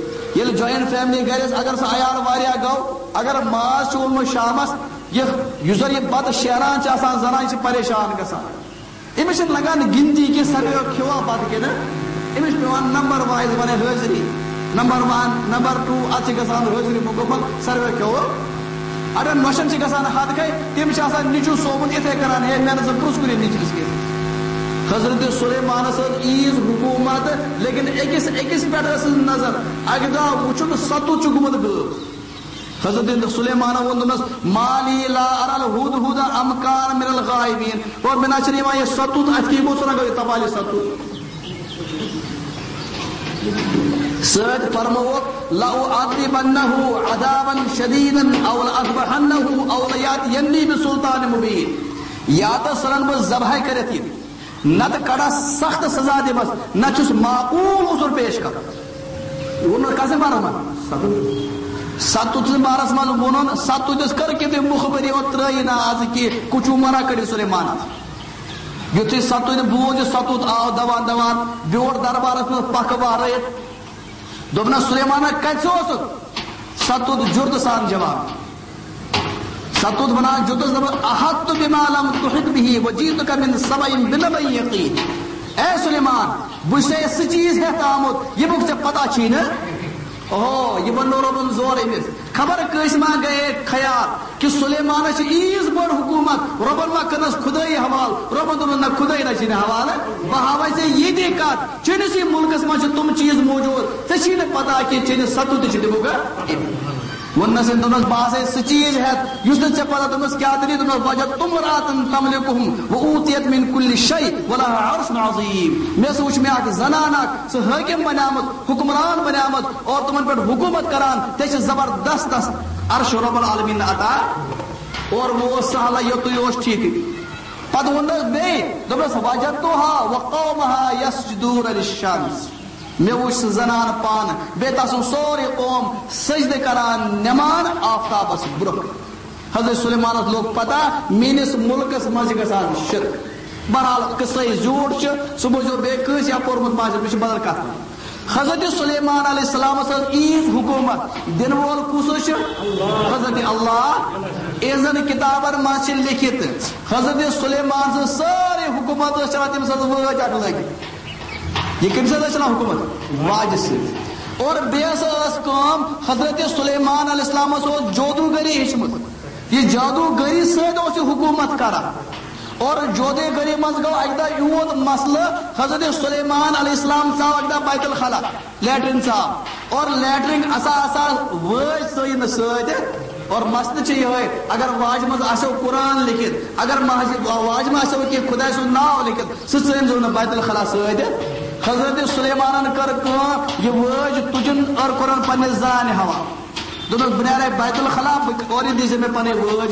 یہ جوائنٹ فیملی گھر اگر سا عیال واریا گو اگر ماز چون میں شامس یہ یوزر یہ بد شیران چا آسان زنان چھ پریشان گسان امش لگان گنتی کی سروے کھوا پات کے نا امش پیوان نمبر وائز بنے حاضری نمبر ون نمبر ٹو اچھی گسان حاضری مکمل سروے کھوا اگر نوشن چھ گسان ہاتھ گئے تم چھ آسان نیچو صوبت اتھے کران ہے میں نظر پرس کری نیچلس کے حضرت سلیمان صد ایز حکومت لیکن ایکس ایکس پیٹ رسل نظر اگدا وچن ستو چکمت گو حضرت سلیمان وندنس مالی لا ارال ہود ہود امکان من الغائبین اور بنا چریما یہ ستوت اتکی گو سنا گو تبالی ستوت سۭتۍ فرمووُکھ لَأُعَذِّبَنَّهُ عَذَابًا شَدِيدًا أَوْ لَأَذْبَحَنَّهُ أَوْ لَيَأْتِيَنِّي بِسُلطانٍ مُبِينٍ. یا تو ژھٕنن بہٕ ذبحے کٔرِتھ یہِ نتہٕ کڑس سخت سزا دِمس نہ چھُس معقوٗل عذر پیش کران. ووٚن کَتھ بارس منٛز ستُت بارس منٛز ووٚنُن ستُتِس کٔر کہِ تُہۍ مُخبٔری اور ترٛٲیِو نہٕ آز کینٛہہ کُچوٗ منا کٔڑِو سُلیمانس. یُتھُے ستُت بوٗز یہِ ستُت آو دوان دوان بیوٗٹھ دربارس منٛز پکھٕ وارٲیِتھ دوٚپنس سُلیمانا کتہِ اوسُکھ؟ ستُت جُرتہٕ سان جواب. ستُت ونان جُتس دپان احطت بما لم تحط به وجئتك من سبع بنبأ یقین. اے سلیمان بہٕ چھُسے سُہ چیٖز ہٮ۪تھ آمُت ییٚمیُک ژےٚ پتہ چھی نہٕ. اوہو یہ بنو ربن زور أمس خبر کٲنٛسہِ ما گٔیے خیال کہ سلیمانس چھِ ییٖژ بٔڑ حکوٗمت رۄبن ما کٔرنس خُدٲیی حوالہٕ. رۄبن دوٚپُن نہ خُدٲیی نہ چھِنہٕ حوالہٕ بہٕ ہاوے ژےٚ ییٚتی کتھ چٲنِسٕے مُلکس منٛز چھِ تِم چیٖز موٗجوٗد ژےٚ چھی نہٕ پتہ کینٛہہ چٲنِس ستُت تہِ چھِ دِمُک. ووننس أمۍ دوٚپنس بہٕ آسے سُہ چیٖز ہٮ۪تھ یُس نہٕ ژےٚ پتہ. دوٚپنس کیٛاہ دٔلیٖل؟ دوٚپنس وجدت امرأة تملكهم وأوتيت من كل شيء ولها عرش عظيم. مےٚ سا وٕچھ مےٚ اکھ زنان اکھ سُہ حٲکِم بنیٛامُت حُکمران بنیٛامُت اور تِمن پٮ۪ٹھ حکوٗمت کران ژےٚ چھِ زبردست تس عرش رب العالمیٖن عطا. اور وۄنۍ اوس سہلٕے یوٚتُے اوس ٹھیٖکٕے. پتہٕ ووٚننس بیٚیہِ دوٚپنس وجدتها وقومها يسجدون للشمس. مےٚ وٕچھ سُہ زنان پانہٕ بیٚیہِ تسُنٛد سورُے قوم سجدٕ کران نٮ۪مان آفتابس برونٛہہ. حضرت سلیمانس لوگ پتہ میٲنِس مُلکس منٛز چھِ گژھان شرک. بہرحال قصے زیوٗٹھ چھُ سُہ بوٗزِو بیٚیہِ کٲنٛسہِ یا پوٚرمُت ما آسہِ مےٚ چھِ بدل کتھ. حضرت سلیمان علیہ السلامس ٲس عیٖژ حکوٗمت دِنہٕ وول کُس حظ چھُ؟ حضرت اللہ. ییٚلہِ زن کِتابن منٛز چھِ لیکھِتھ حضرت سلیمان سٕنٛز سٲرٕے حکوٗمت ٲس چلان تٔمِس ٲس وٲج اکھ لٲگِتھ. یہ کٔمِس ٲس چلان حکوٗمت؟ واجہِ سۭتۍ. اور بیٚیہِ ہسا ٲس کٲم حضرت سلیمان علیہ السلامس اوس جادوٗگٔری ہیٚچھمٕژ. یہ جادوٗگٔری سۭتۍ اوس یہِ حکوٗمت کران. اور جادوٗگٔری منٛز گوٚو اکہِ دۄہ یوٗت مسلہٕ حضرت سلیمان علیہ السلام ژاو اکہِ دۄہ بیت الخلا لیٹرِن ژاو اور لیٹرِن آسان آسان وٲج ژٲیِن نہٕ سۭتۍ. اور مسلہٕ چھِ یِہوے اگر واجہِ منٛز آسیو قرآن لیکھِتھ اگر واجہِ منٛز آسیو کینٛہہ خۄداے سُنٛد ناو لیکھِتھ سُہ ژٲنۍزیو نہٕ بیت الخلا سۭتۍ. حضرت سلیمانن کٔر کٲم یہِ وٲج تُجِن اور کوٚرُن پننہِ زانہِ حوالہٕ. دوٚپُن بہٕ نیرے بیت الخلا اور یہِ دیٖزِ مےٚ پنٕنۍ وٲج.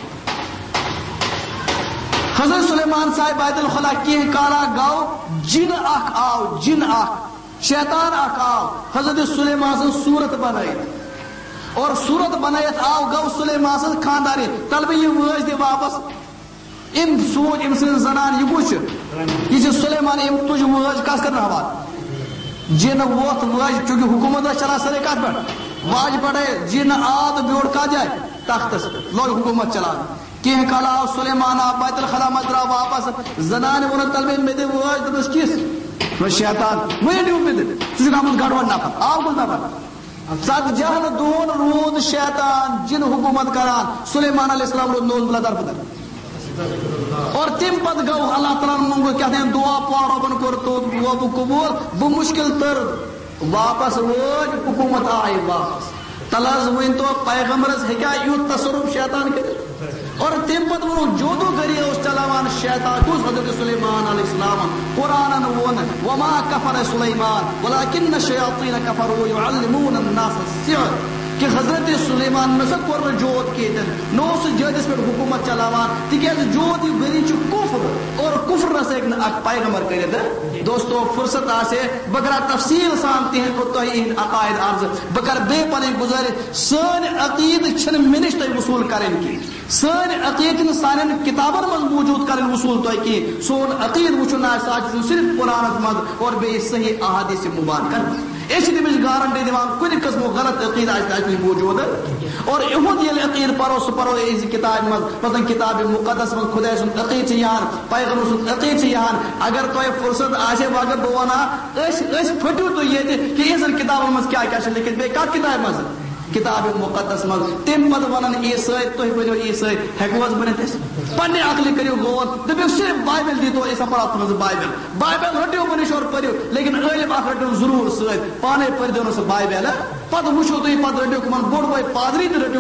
حضرت سلیمان ژاے بیت الخلا کینٛہہ کالا گوٚو جِن اکھ آو جِن اکھ شیطان اکھ آو حضرت سلیمان سٕنٛز صوٗرت بنٲیِتھ. اور صوٗرت بنٲیِتھ آو گوٚو سلیمان سٕنٛز خاندارنۍ تل بہٕ یہِ وٲج دِ واپس. أمۍ سوٗنٛچ أمۍ سٕنٛز زنان یہِ کُس چھُ؟ یہِ چھُ سلیمان. أمۍ تُج وٲج کس کرن حوالہٕ. جِن ووٚتھ وٲج چوٗنٛکہِ حکوٗمت ٲس چلان سٲرٕے کتھ پٮ۪ٹھ واجہِ پٮ۪ٹھے. جِن آو تہٕ بیوٗٹھ کتھ جایہِ تختس لوگ حکوٗمت چلاوان. کینٛہہ کال آو سلیمان آو بیت الخلا منٛز درٛاو واپس. زنانہِ ووٚنُن تل مےٚ مےٚ دِ وٲج. دوٚپُس کِژھ؟ دوٚپُس شیطان. وۄنۍ نیوٗ مےٚ دِ ژٕ چھُکھ آمُت گڑبڑ نفر. آو کُس نفر؟ ژتجہن دۄہن روٗد شیطان جِن حکوٗمت کران. سلیمان علیہ السلام روٗد نوز بلا طرفہٕ در. اور تم پتہٕ گوٚو اللہ تعالیٰ ہن منٛگو کیٛاہ تام دعا پاو رۄبن کوٚر توبہٕ قبوٗل. بہٕ مُشکِل تٔر واپس وٲج حکوٗمت آیہِ واپس. تل حظ ؤنۍتو پیغمبرس ہیٚکیٛاہ یُتھ تصرُف شیطان کٔرِتھ؟ اور تمہِ پتہٕ ووٚنُکھ جادوٗگٔری اوس چلاوان شیطان. کُس حضرت سلیمان علیہ السلام. قرآنن ووٚن وما کفر سلیمان ولکن الشیاطین کفروا یعلمون الناس السحر کہ حضرت سلیمان نسا کوٚر نہٕ جود کیٚنٛہہ نہ اوس سُہ جٲدِس پٮ۪ٹھ حکوٗمت چلاوان تِکیٛازِ جود یہِ گٔری چھُ کُفر اور کُفر نسا ہیٚکہِ نہٕ اکھ پیغمبر کٔرِتھ. دوستو فرصت آسہِ بہٕ کرٕ تفصیٖل سان تِہنٛدۍ تۄہہِ یِہنٛدۍ عقاید عرض. بہٕ کرٕ بیٚیہِ پنٕنۍ گُزٲرِش سٲنۍ عقیٖدٕ چھِنہٕ مےٚ نِش تۄہہِ وصوٗل کرٕنۍ کینٛہہ. سٲنۍ عقیٖدٕ چھِنہٕ سانٮ۪ن کِتابن منٛز موٗجوٗد کرٕنۍ وصوٗل تۄہہِ کینٛہہ. سون عقیٖدٕ وٕچھُن آسہِ سُہ آسہِ صرف قرآنس منٛز اور بیٚیہِ صحیح احادیث مُبارکن. أسۍ چھِ تٔمِس گارنٹی دِوان کُنہِ قٕسمُک غلط عقیٖدٕ آسہِ نہٕ اَسہِ موٗجوٗد. اور یِہُنٛد ییٚلہِ عقیٖدٕ پرو سُہ پرو أزۍ کِتابہِ منٛز مثلاً کِتابہِ مُقدس منٛز خۄداے سُنٛد عقیٖدٕ چھِ یِہان پیغمبر سُنٛد عقیٖدٕ چھِ یِہان. اگر تۄہہِ فرصت آسہِ وۄنۍ اگر بہٕ وَنہٕ ہا أسۍ أسۍ پھٔٹِو تُہۍ ییٚتہِ کہِ یِژھن کِتابن منٛز کیٛاہ کیٛاہ چھِ لیکھِتھ بیٚیہِ کتھ کِتابہِ منٛز کِتابہِ مُقدس منٛز. تمہِ پتہٕ وَنان عیٖسٲے تُہۍ بٔنِو عیٖسٲے. ہٮ۪کو حظ بٔنِتھ أسۍ؟ پننہِ عقلہِ کٔرِو غور دٔپِو صرف بایبل دیٖتو أسۍ پَرو اَتھ منٛز بایبل. بایبل رٔٹِو مےٚ نِش اور پٔرِو لیکن عٲلِم اکھ رٔٹِو ضروٗر سۭتۍ. پانے پٔرۍزیو نہٕ سُہ بایبل. پتہٕ وٕچھو تُہۍ پتہٕ رٔٹِو کٕمن بوٚڑ بوے پادری تہِ رٔٹِو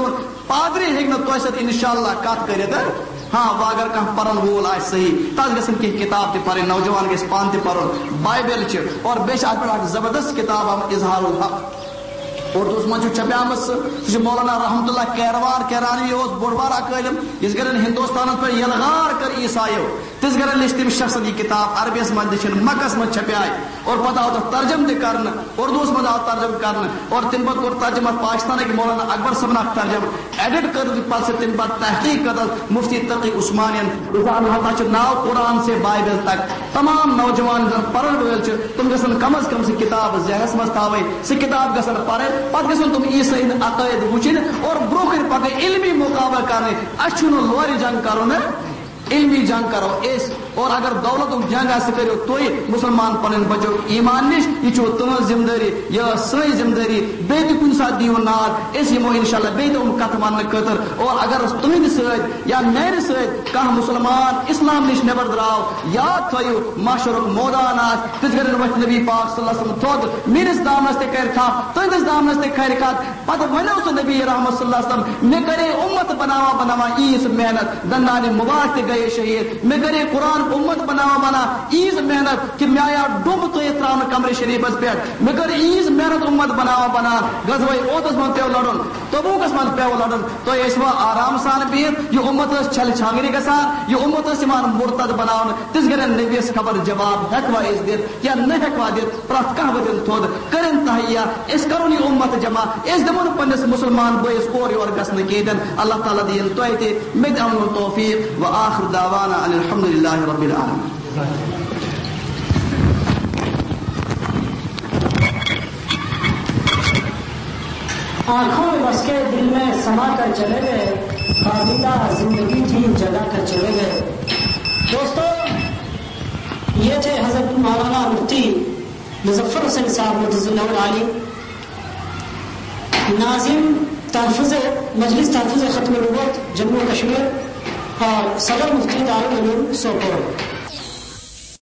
پادری ہیٚکہِ نہٕ تۄہہِ سۭتۍ اِنشاءاللہ کتھ کٔرِتھ ہاں وہ اگر کانٛہہ پرن وول آسہِ صحیح تس گژھن کینٛہہ کتاب تہِ پرٕنۍ نوجوان گژھِ پانہٕ تہِ پرُن بایبل چھِ اور بیٚیہِ چھِ اتھ پٮ۪ٹھ اکھ زبردست کتاب آمٕژ اظہار الحق اردوس منٛز چھُ چھپیمٕژ سُہ چھُ مولانا رحمت اللہ کیروان کیرانی اوس بوٚڑ بار اکھ عٲلِم یُس گرن ہندوستانس پٮ۪ٹھ یلغار کٔر عیسایو تِژھ گرن لیٚچھ تٔمۍ شخصن یہ کتاب عربیس منٛز لیٚچھِن مکس منٛز چھپیاے اور پتہٕ آو تتھ ترجم تہِ کرنہٕ اردوس منٛز آو ترجم کرنہٕ اور تمہِ پتہٕ کوٚر ترجم اتھ پاکستانٕکۍ مولانا اکبر صٲبن اکھ ترجم ایڈٹ کٔر پتہٕ سُہ تمہِ پتہٕ تحقیق کٔر مفتی تقی عثمانین اللہ چھُ ناو قرآن سے بائبل تک تمام نوجوان پرن وٲلۍ چھِ تِم گژھن کم از کم سُہ کتاب ذہنس منٛز تھاوٕنۍ سُہ کتاب گژھن پرٕنۍ پتہٕ گژھن تِم عیسٲئی ہٕنٛدۍ عقٲیِد وٕچھِنۍ اور برونٛہہ کُن پکٕنۍ علمی مقابلہٕ کرٕنۍ اَسہِ چھُنہٕ لورِ جنگ کرُن علمی جنگ کرو اس اور اگر دولتک جنگ آ کرو تھی مسلمان پن بچو ایمان نش یہ تہذ ذمہ داری یہ سی ذمہ داری بیٚیہِ تہِ کُنہِ ساتہٕ دیو ناد أسۍ یِمو انشاءاللہ بیٚیہِ تِم کتھ وننہٕ خٲطرٕ اور اگر تُہنٛدِ سۭتۍ یا میانہِ سۭتۍ کانٛہہ مسلمان اسلام نش نٮ۪بر درٛاو یاد تھٲیِو محشرُک مٲدان آسہِ تِژھ گرن وۄتھِ نبی پاک صلی اللہ علیہ وسلم تھوٚد میٲنِس دامنس تہِ کرِ تھپھ تُہنٛدِس دامنس تہِ کھرِ کتھ پتہٕ ونیو سُہ نبی رحمت صلی اللہ علیہ وسلم مےٚ کرے اُمت بناوان بناوان عیٖذ محنت دندانہِ مبارک تہِ گٔیے شہید مےٚ کرے قرآن اُمت بناوان بناوان عیٖذ محنت کہ مےٚ آیا ڈُم ترٲیِتھ تراونہٕ کمرِ شریفس پٮ۪ٹھ مےٚ کٔر عیٖذ محنت اُمت بناوان بناوان غزوے اوتس منٛز پیٚو لڑُن تبوٗکس منٛز پیٚو لڑُن تُہۍ ٲسوا آرام سان بِہِتھ یہِ اُمت ٲس چھلہِ چھانگرِ گژھان یہِ اُمت ٲس یِوان مُرتد بناونہٕ تِژھ گرن نبیس خبر جواب ہیٚکوا أسۍ دِتھ یا نہ ہیٚکوا دِتھ پرٛٮ۪تھ کانٛہہ ؤتھِن تھوٚد کٔرِنۍ تہیا أسۍ کرون یہِ اُمت جمع أسۍ دِمو نہٕ پننِس مسلمان بٲیِس اورٕ یورٕ گژھنہٕ کِہیٖنۍ اللہ تعالیٰ دِیِن تۄہہِ تہِ مےٚ تہِ اَمنُ توفیٖق و آخر دعوانا ان الحمدللہ رب العالمین. آنکھوں میں بس کے دل میں سما کر چلے گئے قابلہ زندگی تھی جگہ کر چلے گئے. دوستو یہ تھے حضرت مولانا مفتی مظفر حسین صاحب مجزا اللہ علی ناظم تحفظ مجلس تحفظ ختم نبوت جموں کشمیر اور صدر مفتی دارالعلوم سوپور.